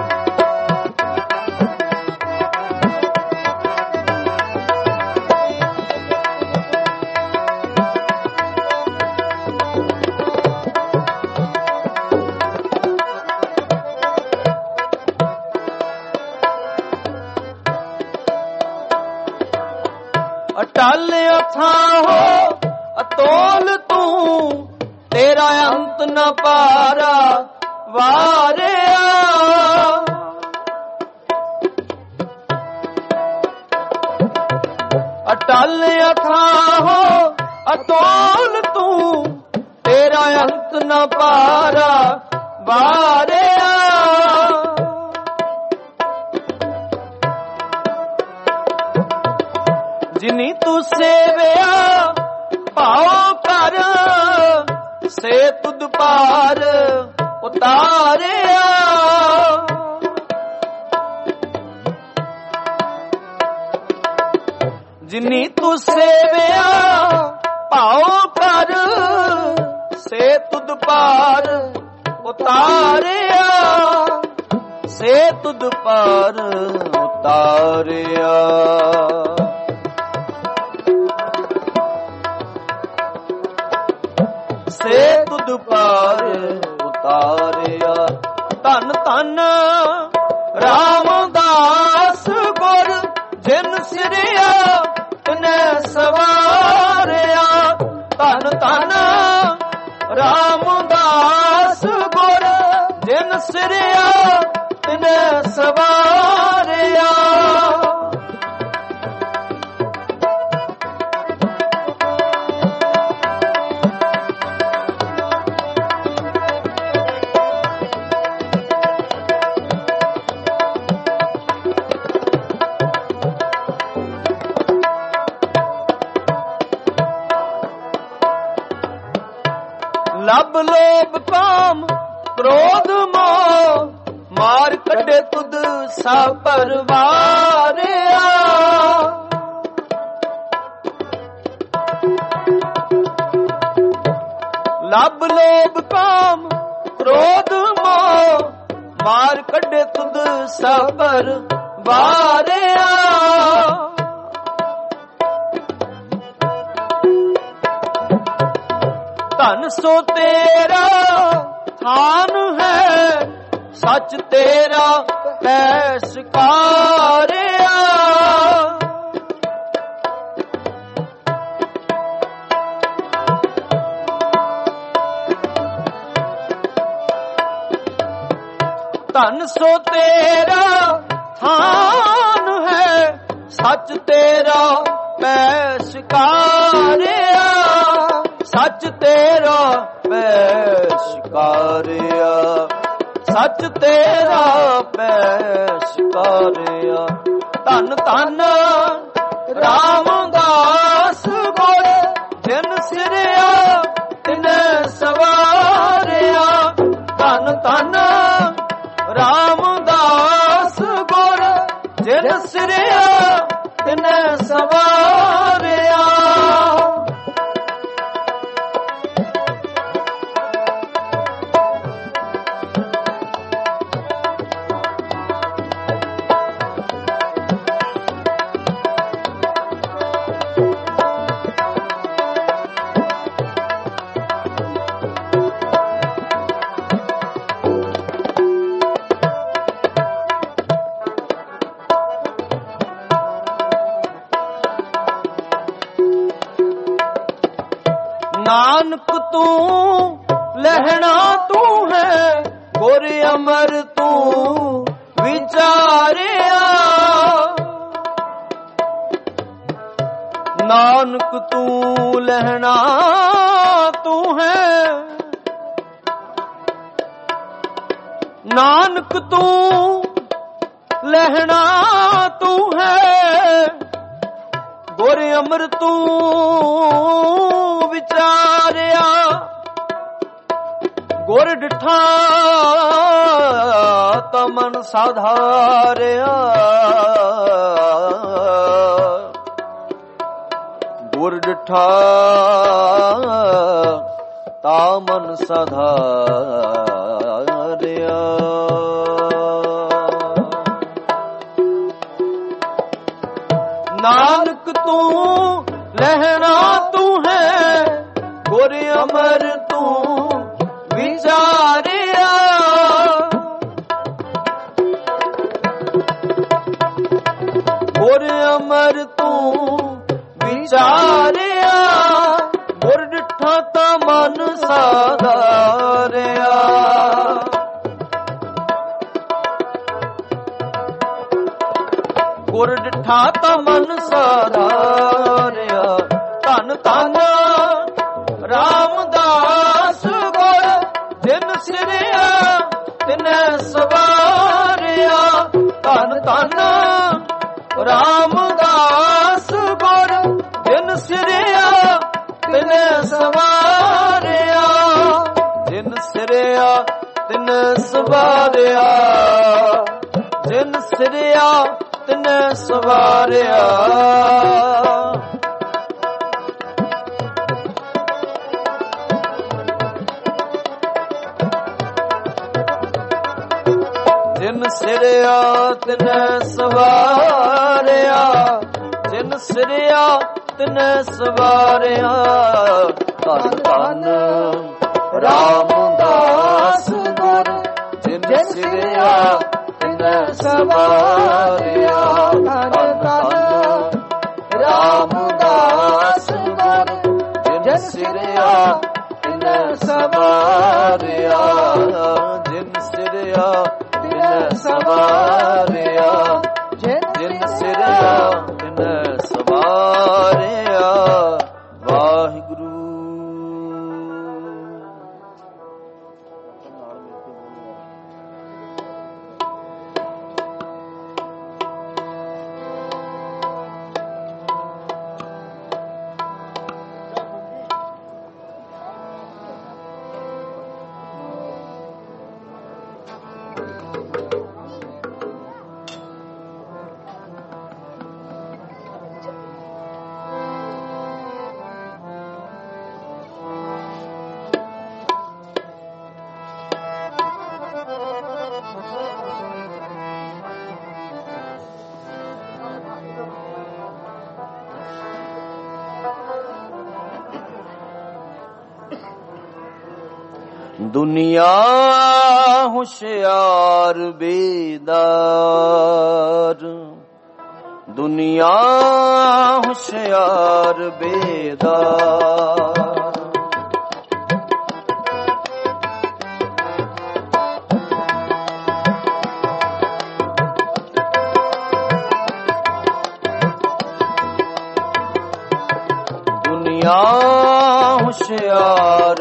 ਅਟਲ ਅਥਾਹੋ ਅਤੋਲ ਤੂੰ, ਤੇਰਾ ਅੰਤ ਨ ਪਾਰਾ ਵਾਰਿਆ। ਅਟਲ ਅਥਾਹੋ ਅਤੋਲ ਤੂੰ, ਤੇਰਾ ਅੰਤ ਨ ਪਾਰਾ ਵਾਰਿਆ। ਜਿਨੀ ਤੂੰ ਸੇਵਿਆ ਭਾਉ ਕਰ, ਸੇ ਤੁਧ ਪਾਰ ਉਤਾਰਿਆ। ਜਿਨੀ ਤੂੰ ਸੇਵਿਆ ਭਾਉ ਕਰ, ਸੇ ਤੁਧ ਪਾਰ ਉਤਾਰਿਆ। ਸੇ ਤੁਧ ਪਾਰ ਉਤਾਰਿਆ। ਸੇ ਤੁਧ ਪਾਰ ਉਤਾਰਿਆ। ਧੰਨ ਧੰਨ ਰਾਮਦਾਸ ਗੁਰ, ਜਿਨ ਸਿਰਿਆ ਤਿਨੈ ਸਵਾਰਿਆ। ਧੰਨ ਧੰਨ ਰਾਮਦਾਸ ਗੁਰ, ਜਿਨ ਸਿਰਿਆ ਤਿਨੈ ਸਵਾਰਿਆ। ਲਬ ਲੋਭ ਕਾਮ ਕ੍ਰੋਧ ਮੋਹ, ਮਾਰ ਕੱਢੇ ਤੁਧ ਸਭ ਪਰਵਾਰਿਆ। ਲਬ ਲੋਭ ਕਾਮ ਕ੍ਰੋਧ ਮੋਹ, ਮਾਰ ਕੱਢੇ ਤੁਧ ਸਭ ਪਰਵਾਰਿਆ। ਧਨ ਸੋ ਤੇਰਾ ਥਾਨ ਹੈ, ਸੱਚ ਤੇਰਾ ਪੈ ਸਕਾਰਿਆ। ਧਨ ਸੋ ਤੇਰਾ ਥਾਨ ਹੈ, ਸੱਚ ਤੇਰਾ ਪੈ ਸਕਾਰਿਆ। ਸੱਚ ਤੇਰਾ ਪੈ ਸਕਾਰਿਆ। ਸੱਚ ਤੇਰਾ ਪੈ ਸਕਾਰਿਆ। ਧੰਨ ਧੰਨ ਰਾਮਦਾਸ ਗੁਰ, ਜਿਨ ਸਿਰਿਆ ਤਿਨੈ ਸਵਾਰਿਆ। ਧੰਨ ਧੰਨ ਰਾਮਦਾਸ ਗੁਰ, ਜਿਨ ਸਿਰਿਆ ਤਿਨੈ ਸਵਾਰਿਆ। ਨਾਨਕ ਤੂੰ ਲਹਿਣਾ ਤੂੰ ਹੈ, ਗੁਰ ਅਮਰ ਤੂੰ ਵਿਚਾਰਿਆ। ਨਾਨਕ ਤੂੰ ਲਹਿਣਾ ਤੂੰ ਹੈ, ਨਾਨਕ ਤੂੰ ਲਹਿਣਾ ਤੂੰ ਹੈ, ਗੁਰ ਅਮਰ ਤੂੰ ਵਿਚਾਰਿਆ। ਗੁਰ ਡਿਠਾ ਤਾਂ ਮਨ ਸਾਧਾਰਿਆ। ਗੁਰ ਡਿਠਾ ਤਾਂ ਮਨ ਸਾਧਾਰਿਆ। ਨਾਨਕ ਤੂੰ ਲਹਿਣਾ ਤੂੰ ਹੈ, ਗੁਰ ਅਮਰ ਤੂੰ ਵਿਚਾਰਿਆ। ਗੁਰ ਅਮਰ ਤੂੰ ਵਿਚਾਰਿਆ, ਗੁਰ ਡਿਠਾ ਤਾਂ ਮਨ ਸਾਧਾਰਿਆ। ਗੁਰ ਡਿਠਾ ਤਾਂ ਮਨ ਸਾਧਾਰਿਆ, ਧੰਨ ਧੰਨ ਰਾਮਦਾਸ ਗੁਰ ਜਿਨ ਸਿਰਿਆ ਤਿਨੈ ਸਵਾਰਿਆ। ਧੰਨ ਧੰਨ ਰਾਮਦਾਸ ਗੁਰ ਜਿਨ ਸਿਰਿਆ ਤਿਨੈ ਸਵਾਰਿਆ। ਜਿਨ ਸਿਰਿਆ ਤਿਨੈ ਸਵਾਰਿਆ, ਜਿਨ ਸਿਰਿਆ ਤਿਨੈ ਸਵਾਰਿਆ। ਜਿਨ ਸਿਰਿਆ ਤਿਨੈ ਸਵਾਰਿਆ, ਜਿਨ ਸਿਰਿਆ ਤਿਨੈ ਸਵਾਰਿਆ। ਧੰਨ ਧੰਨ ਰਾਮਦਾਸ ਗੁਰ ਜਿਨ ਸਿਰਿਆ ਤਿਨੈ ਸਵਾਰਿਆ। ਧੰਨ ਧੰਨ ਰਾਮਦਾਸ ਗੁਰ ਜਿਨ ਸਿਰਿਆ ਤਿਨੈ ਸਵਾਰਿਆ। ਜਿਨ ਸਿਰਿਆ ਤਿਨੈ ਸਵਾਰਿਆ, ਜਿਨ ਸਿਰਿਆ ਤਿਨੈ ਸਵਾਰਿਆ। ਵਾਹਿਗੁਰੂ। ਦੁਨੀਆ ਹੁਸ਼ਿਆਰ ਬੇਦਾਰ, ਦੁਨੀਆ ਹੁਸ਼ਿਆਰ ਬੇਦਾਰ। ਦੁਨੀਆ ਹੁਸ਼ਿਆਰ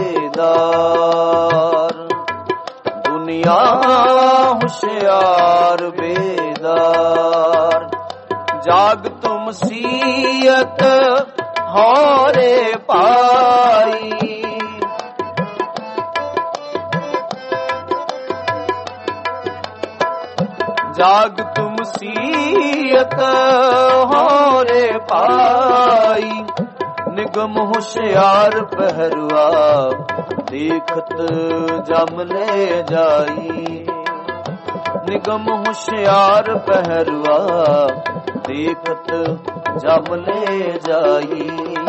ਬੇਦਾਰ, ਦੁਨੀਆ ਹੁਸ਼ਿਆਰ ਬੇਦਾਰ। ਜਾਗਤ ਮਸੀਅਤ ਹੋਰੇ ਪਾਈ, ਜਾਗਤ ਮਸੀਅਤ ਹੋਰੇ ਪਾਈ। ਨਿਗਮ ਹੁਸ਼ਿਆਰ ਪਹਿਰਵਾ ਦੇਖਤ ਜਮ ਲੈ ਜਾਈ। ਨਿਗਮ ਹੁਸ਼ਿਆਰ ਪਹਿਰਵਾ ਦੇਖਤ ਜਮ ਲੈ ਜਾਈ।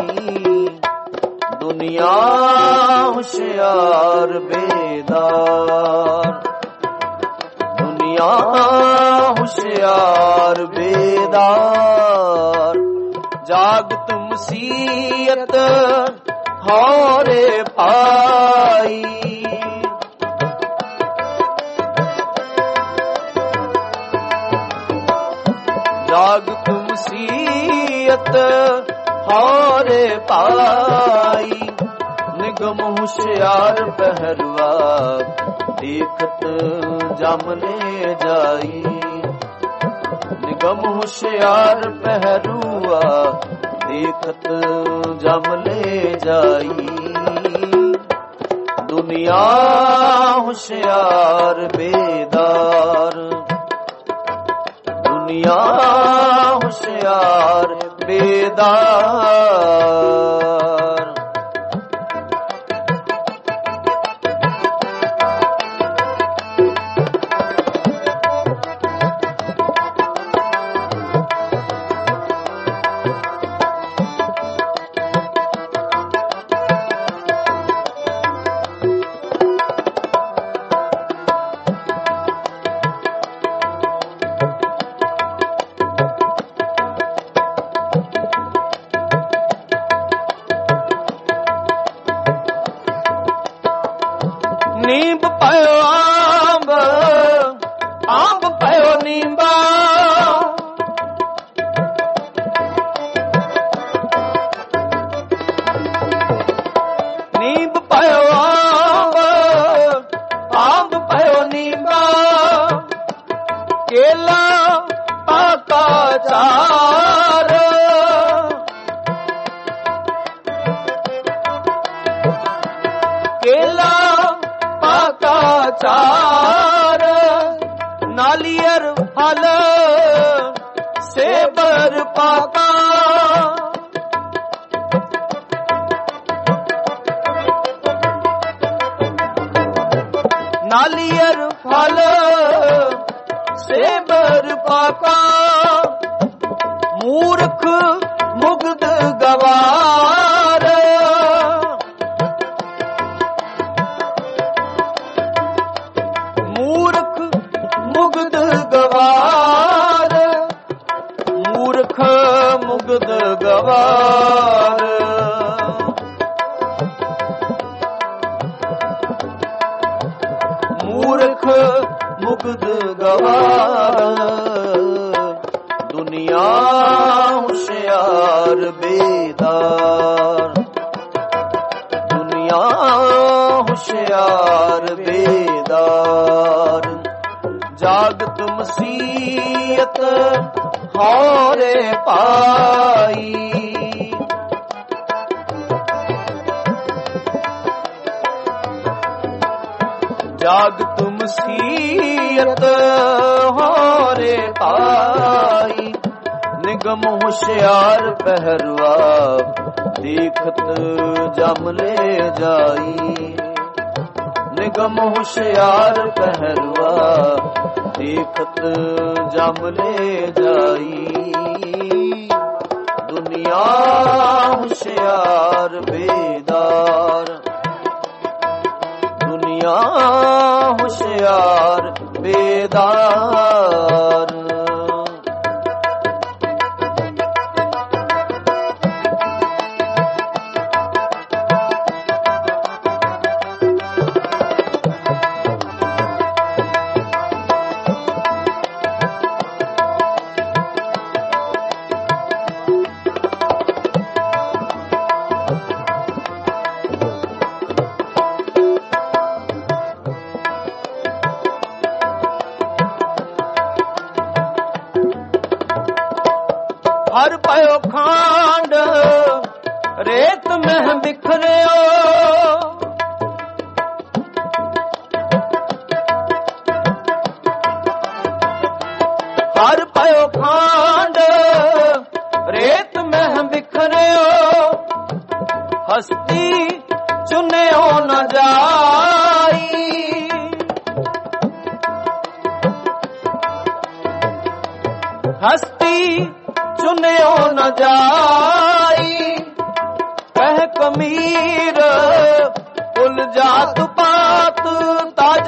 ਦੁਨੀਆ ਹੁਸ਼ਿਆਰ ਬੇਦਾਰ, ਦੁਨੀਆ ਹੁਸ਼ਿਆਰ ਬੇਦਾਰ। ਜਾਗਤ ਮਸੀਅਤ ਹੋਰੇ ਪਾਈ, ਜਾਗਤ ਮਸੀਅਤ ਹੋਰੇ ਪਾਈ। ਨਿਗਮ ਹੁਸ਼ਿਆਰ ਪਹਿਰਵਾ ਦੇਖਤ ਜਮ ਲੈ ਜਾਈ। ਨਿਗਮ ਹੁਸ਼ਿਆਰ ਪਹਿਰੂਆ ਦੇਖਤ ਜਮ ਲੈ ਜਾਈ। ਦੁਨੀਆ ਹੁਸ਼ਿਆਰ ਬੇਦਾਰ, ਦੁਨੀਆ ਹੁਸ਼ਿਆਰ ਬੇਦਾਰ। ਆਂਬ ਪਇਓ ਨੀਂਬਾ, ਨੀਂਬ ਪਇਓ ਆਂਬ, ਆਂਬ ਪਇਓ ਨੀਂਬਾ, ਕੇਲਾ ਪਾਕਾ ਚਾਰ, ਕੇਲਾ ਪਾਕਾ ਚਾਰ, ਨਾਲੀਅਰ ਫਲ ਸੇਬਰ ਪਾਕਾ, ਨਾਲੀਅਰ ਫਲ ਸੇਬਰ ਪਾਕਾ, ਮੂਰਖ ਮੁਗਧ ਗਵਾਰ, ਮੂਰਖ ਮੁਗਧ ਗਵਾਰ, ਮੂਰਖ ਮੁਗਧ ਗਵਾਰ, ਮੂਰਖ ਮੁਗਧ ਗਵਾਰ, ਦੁਨੀਆ ਹੁਸ਼ਿਆਰ ਬੇਦਾਰ, ਦੁਨੀਆ ਹੁਸ਼ਿਆਰ ਬੇਦਾਰ, ਜਾਗਤ ਮਸੀਤ ਹੌਰੇ ਪਾਈ, ਜਾਗਤ ਮਸੀਤ ਹੌਰੇ ਪਾਈ, ਨਿਗਮ ਹੁਸ਼ਿਆਰ ਪਹਿਰਵਾ ਦੇਖਤ ਜਮ ਲੈ ਜਾਈ, ਨਿਗਮ ਹੁਸ਼ਿਆਰ ਪਹਿਰਵਾ ਦੇਖਤ ਜਮ ਲੈ ਜਾਈ, ਦੁਨੀਆ ਹੁਸ਼ਿਆਰ ਬੇਦਾਰ, ਦੁਨੀਆ ਹੁਸ਼ਿਆਰ ਬੇਦਾਰ, ਹਰ ਪਇਓ ਖਾਂਡ ਰੇਤ ਮਹਿ ਬਿਖਰਿਓ, ਹਰ ਪਇਓ ਖਾਂਡ ਰੇਤ ਮਹਿ ਬਿਖਰਿਓ, ਹਸਤੀ ਚੁਨਿਓ ਨ ਜਾਈ, ਹਸਤੀ ਚੁਨਿਓ ਨ ਜਾਈ, ਕਹਿ ਕਮੀਰ ਕੁਲ ਜਾਤ ਪਾਤ ਤਜ,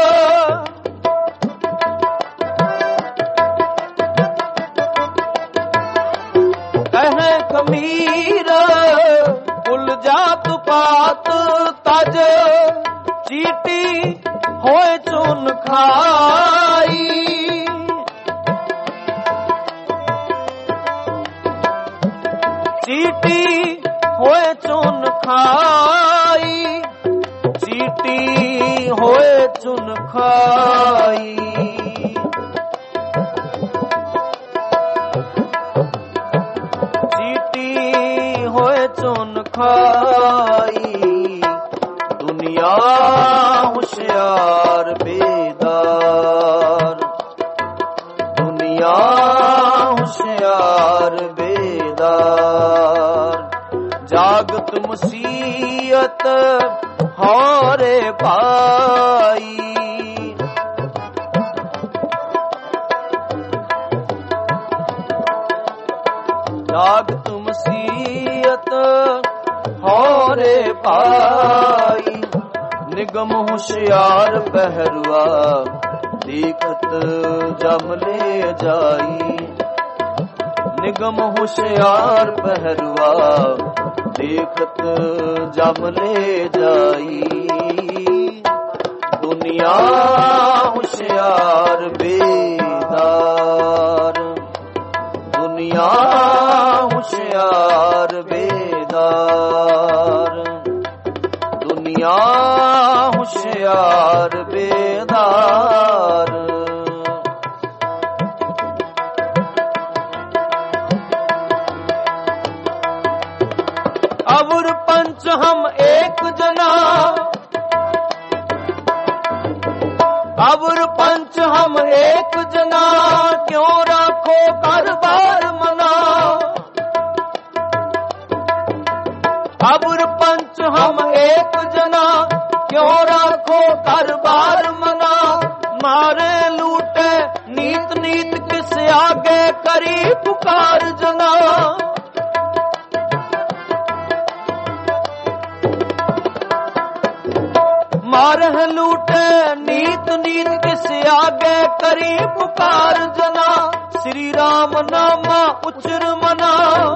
ਕਹਿ ਕਮੀਰ ਕੁਲ ਜਾਤ ਪਾਤ ਤਜ, ਚੀਟੀ ਹੋਏ ਚੁਨ ਖਾਈ, ਚੀਟੀ ਹੋਏ ਚੁਨ ਖਾਈ, ਚੀਟੀ ਹੋਏ ਚੁਨ ਖਾਈ, ਚੀਟੀ ਹੋਏ ਚੁਨ ਖਾਈ, ਦੁਨੀਆ ਹੁਸ਼ਿਆਰ ਬੇਦਾਰ, ਦੁਨੀਆ ਹੁਸ਼ਿਆਰ ਬੇਦਾਰ, ਜਾਗਤ ਮਸੀਤ ਹੌਰੇ ਪਾਈ, ਜਾਗਤ ਮਸੀਤ ਹੌਰੇ ਪਾਈ, ਨਿਗਮ ਹੁਸ਼ਿਆਰ ਪਹਿਰਵਾ ਦੇਖਤ ਜਮ ਲੈ ਜਾਈ, ਨਿਗਮ ਹੁਸ਼ਿਆਰ ਪਹਿਰਵਾ ਦੇਖਤ ਜਮ ਲੈ ਜਾਈ, ਦੁਨੀਆ ਹੁਸ਼ਿਆਰ ਬੇਦਾਰ, ਦੁਨੀਆ ਹੁਸ਼ਿਆਰ ਬੇਦਾਰ, ਦੁਨੀਆ ਹੁਸ਼ਿਆਰ ਬੇਦਾਰ। अवर पंच हम एक जना, अवर पंच हम एक जना, क्यों राखो कर बार मना। अवर पंच हम एक जना, क्यों राखो कर बार मना। मारे लूटे नीत नीत किस आगे, करी पुकार जना। मारह लूटे नीत नीत किस आगे, करी पुकार जना। श्री राम नामा उच्चर मना,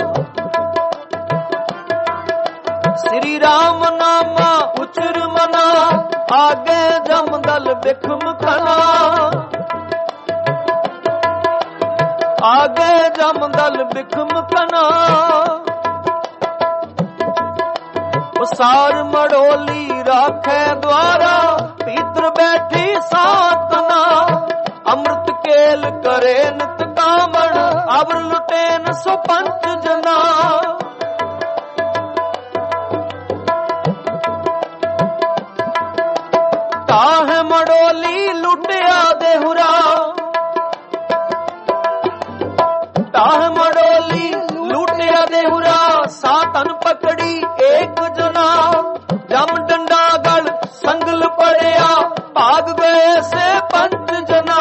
श्री राम नामा उच्चर मना। आगे जमदल बिखम खना, आगे जमदल बिखम खना। सार मड़ोली राखे द्वारा, भीतर बैठी सातना। अमृत केल करे नित कामण, अवर लुटेन सो पंच जना। ताह मड़ोली लुटिया देहुरा, ताह मड़ोली लुटिया देहुरा। सातन पकड़ी एक जना, जम डंडा गल संगल पड़िया। भाग गए से पंच जना।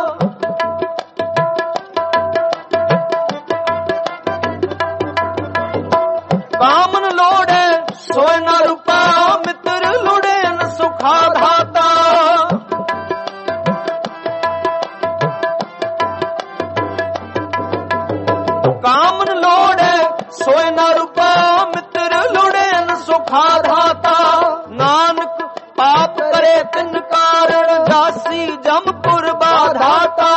कामन लोड़े सोए न रूपा, मित्र लुड़े न सुखा धाता। कामन लोड़े सोए न रूपा, मित्र लुड़े न सुखा धाता। नानक पाप करे तिन कारण, जासी जमपुर बाधाता।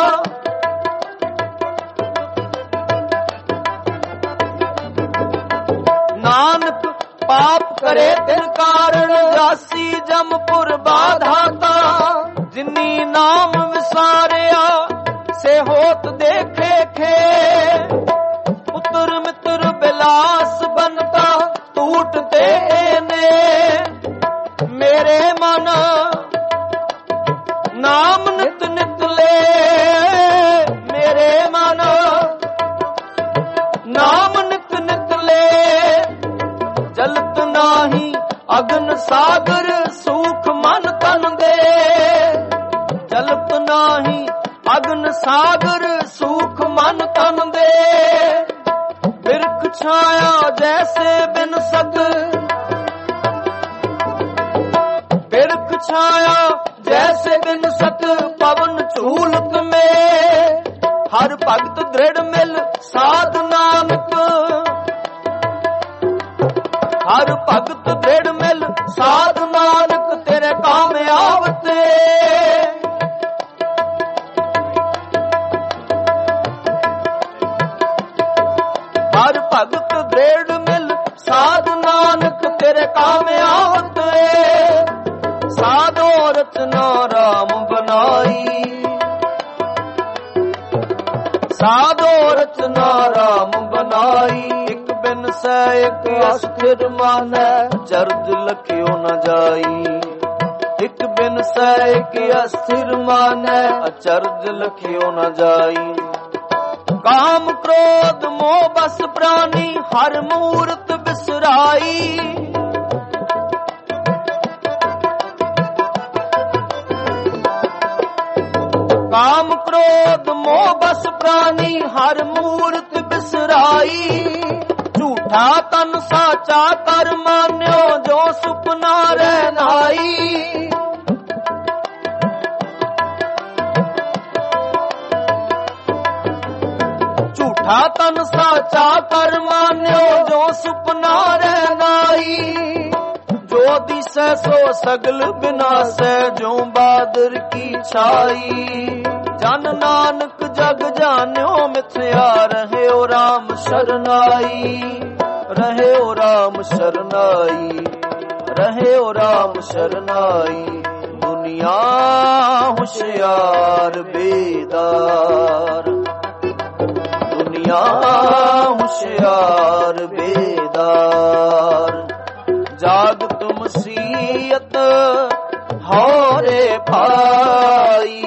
नानक पाप करे तिन कारण, जासी जमपुर बाधाता। जिनी नाम विसारिया, से होत देखे खे। पुत्र मित्र बिलास बनता, टूटते ने। मेरे मन नाम नित नित ले, मेरे मन नाम नित नित ले। जलत नाही अगन सागर, सुख मन तन दे। जलत नाही अगन सागर, सुख मन तन दे। बिरख छाया जैसे बिन सग, बिरख छाया जैसे बिन सत। पवन झूलत में हर भगत दृढ़ मिल, साध नानक। हर भगत दृढ़ मिल, साध नानक। तेरे काम आवते, हर भगत दृढ़ मिल, साध नानक। तेरे काम आवते। साधो रचना राम बनाई, साधो रचना राम बनाई। एक बिन सै एक अस्थिर मानै, चरज लखियो न जाई। एक बिन सै एक अस्थिर मानै, अचरज लखियो न जाई। काम क्रोध मोह बस प्राणी, हर मूरत बिसराई। काम क्रोध मोह बस प्राणी, हर मूरत बिसराई। झूठा तन साचा कर मान्यो, जो सुपना रहनाई। झूठा तन साचा कर मान्यो, जो सुपना रहनाई। जो जो दिसै सो सगल बिनासै, जो बादर की छाई। जन नानक जग जान्यो मिथ्या, रहे ओ राम शरनाई। रहे ओ राम शरनाई, रहे ओ राम शरनाई। दुनिया होशियार बेदार, दुनिया होशियार बेदार। जाग तुम सीयत हौरे भाई,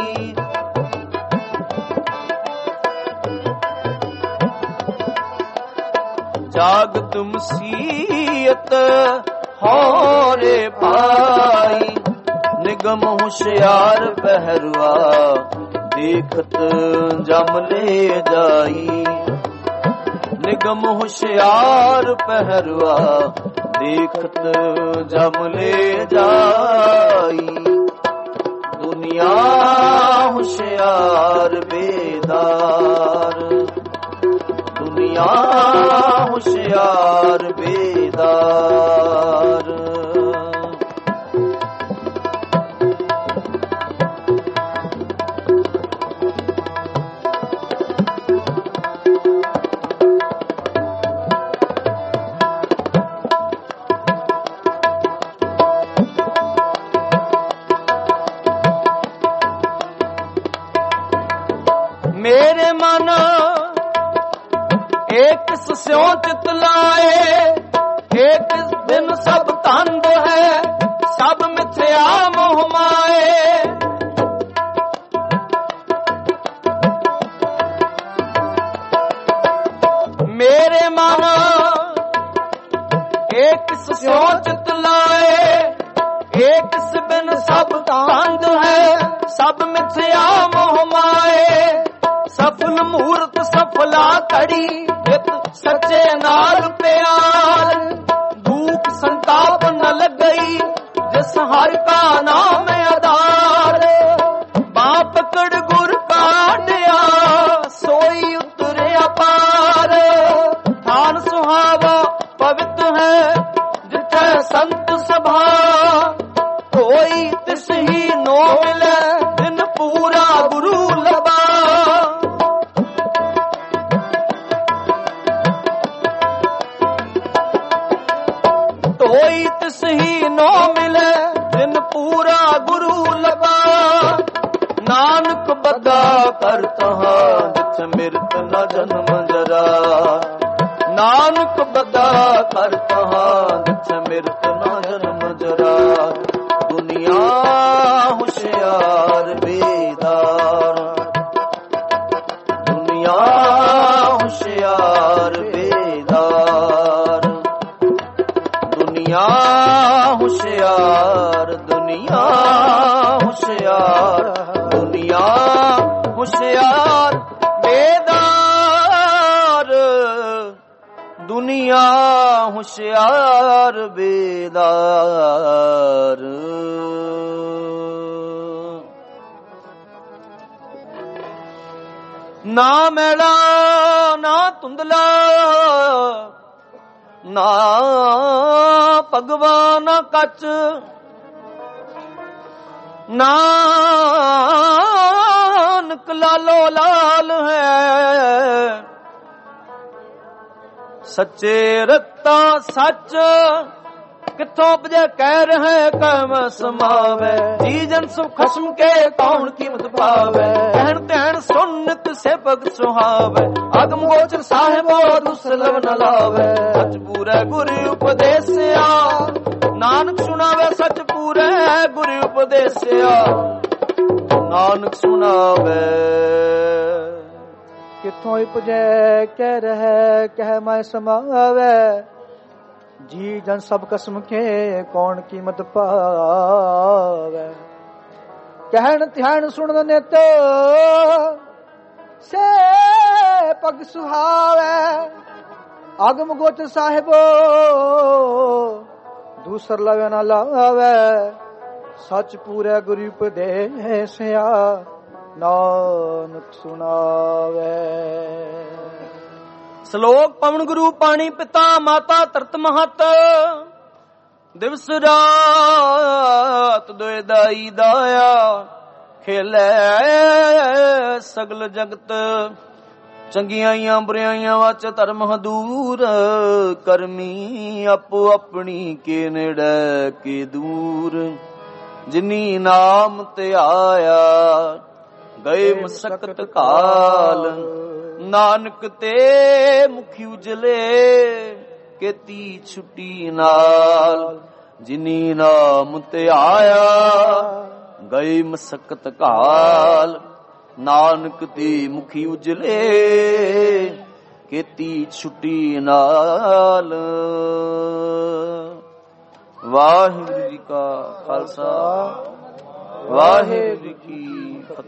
जाग तुम सीयत हौरे भाई। निगम होशियार पहरुआ, देखत जम ले जाई। निगम होशियार पहरुआ, देखत जम ले जाई। दुनिया होशियार बेदार, दुनिया होशियार बेदार। मेरे मन एक स्यों चित लाए, एक दिन सब तंद है, सब मिथ्या मोह माए। मेरे मन एक स्यों चित लाए, एक बिन सब तंद है, सब मिथ्या मोह माए। सफल मूर्त सफला कड़ी, हित सच्चे नाल प्यार। भूख संताप न लग गई, जिस हर का नाम आधार। बाप कड़ गुर काटिया, सोई उतरिया पार। थान सुहावा पवित्र है, जिथे संत सभा। कोई तिस ही नो मिले, दिन पूरा गुरु लबा। कोई तिस ही नो मिले, दिन पूरा गुरु लबा। नानक बदा कर तहां, जिथ मिरत न जन्म जरा। नानक बदा कर तहां, जिथ मिरत न जन्म जरा। दुनिया होशियार बेदार, दुनिया होशियार बेदार। दुनिया होशियार, दुनिया होशियार, दुनिया होशियार बेदार। दुनिया होशियार बेदार। ना मैला ना धुंधला, ना भगवान कच। नानक लालो लाल है, सच्चे रत्ता सच। किथों उपजे कह रहे कहम समावे। जी जन सुख खसम के कौन कीमत पावे। कहन तहन सुन्नत से पग सुहावे। अगम गोचर साहिबो दुसलव न लावे। सच पूरे गुरु उपदेसिया, नानक सुनावे सच पूरे गुरु उपदेसिया। नानक सुनावे किथों उपजे कह रहे कह मैं समावे। जी जन सब कसम के कौन कीमत पावे। कहन ध्यान सुन नित से पग सुहावे। आगम गोचर साहिबो दूसर लवे न लावे। सच पूरे गुरु उपदेसिया, नानक सुनावे। श्लोक पवन गुरु पानी पिता माता तरत महत। ਦਿਵਸ ਰਾਤ ਦੋਇ ਦਾਈ ਦਾਇਆ, ਖੇਲੇ ਸਗਲ ਜਗਤ। ਚੰਗਿਆਈਆਂ ਬੁਰਾਈਆਂ ਵਾਚ ਧਰਮ ਹਦੂਰ, ਕਰਮੀ ਆਪੋ ਆਪਣੀ ਕੇ ਨੇੜੇ ਕੇ ਦੂਰ। ਜਿਨੀ ਨਾਮ ਤੇ ਆਇਆ, ਗਏ ਮਸਕਤ ਕਾਲ। ਨਾਨਕ ਤੇ ਮੁਖੀ ਉਜਲੇ, ਕੀਤੀ ਛੁੱਟੀ ਨਾਲ। ਜਿਨੀ ਨਾਮ ਤੇ ਆਇਆ, ਗਏ ਮਸਕਤ ਕਾਲ। ਨਾਨਕ ਤੇ ਮੁਖੀ ਉਜਲੇ, ਕੀਤੀ ਛੁੱਟੀ ਨਾਲ। ਵਾਹਿਗੁਰੂ ਜੀ ਕਾ ਖਾਲਸਾ, ਵਾਹਿਗੁਰੂ ਜੀ ਕੀ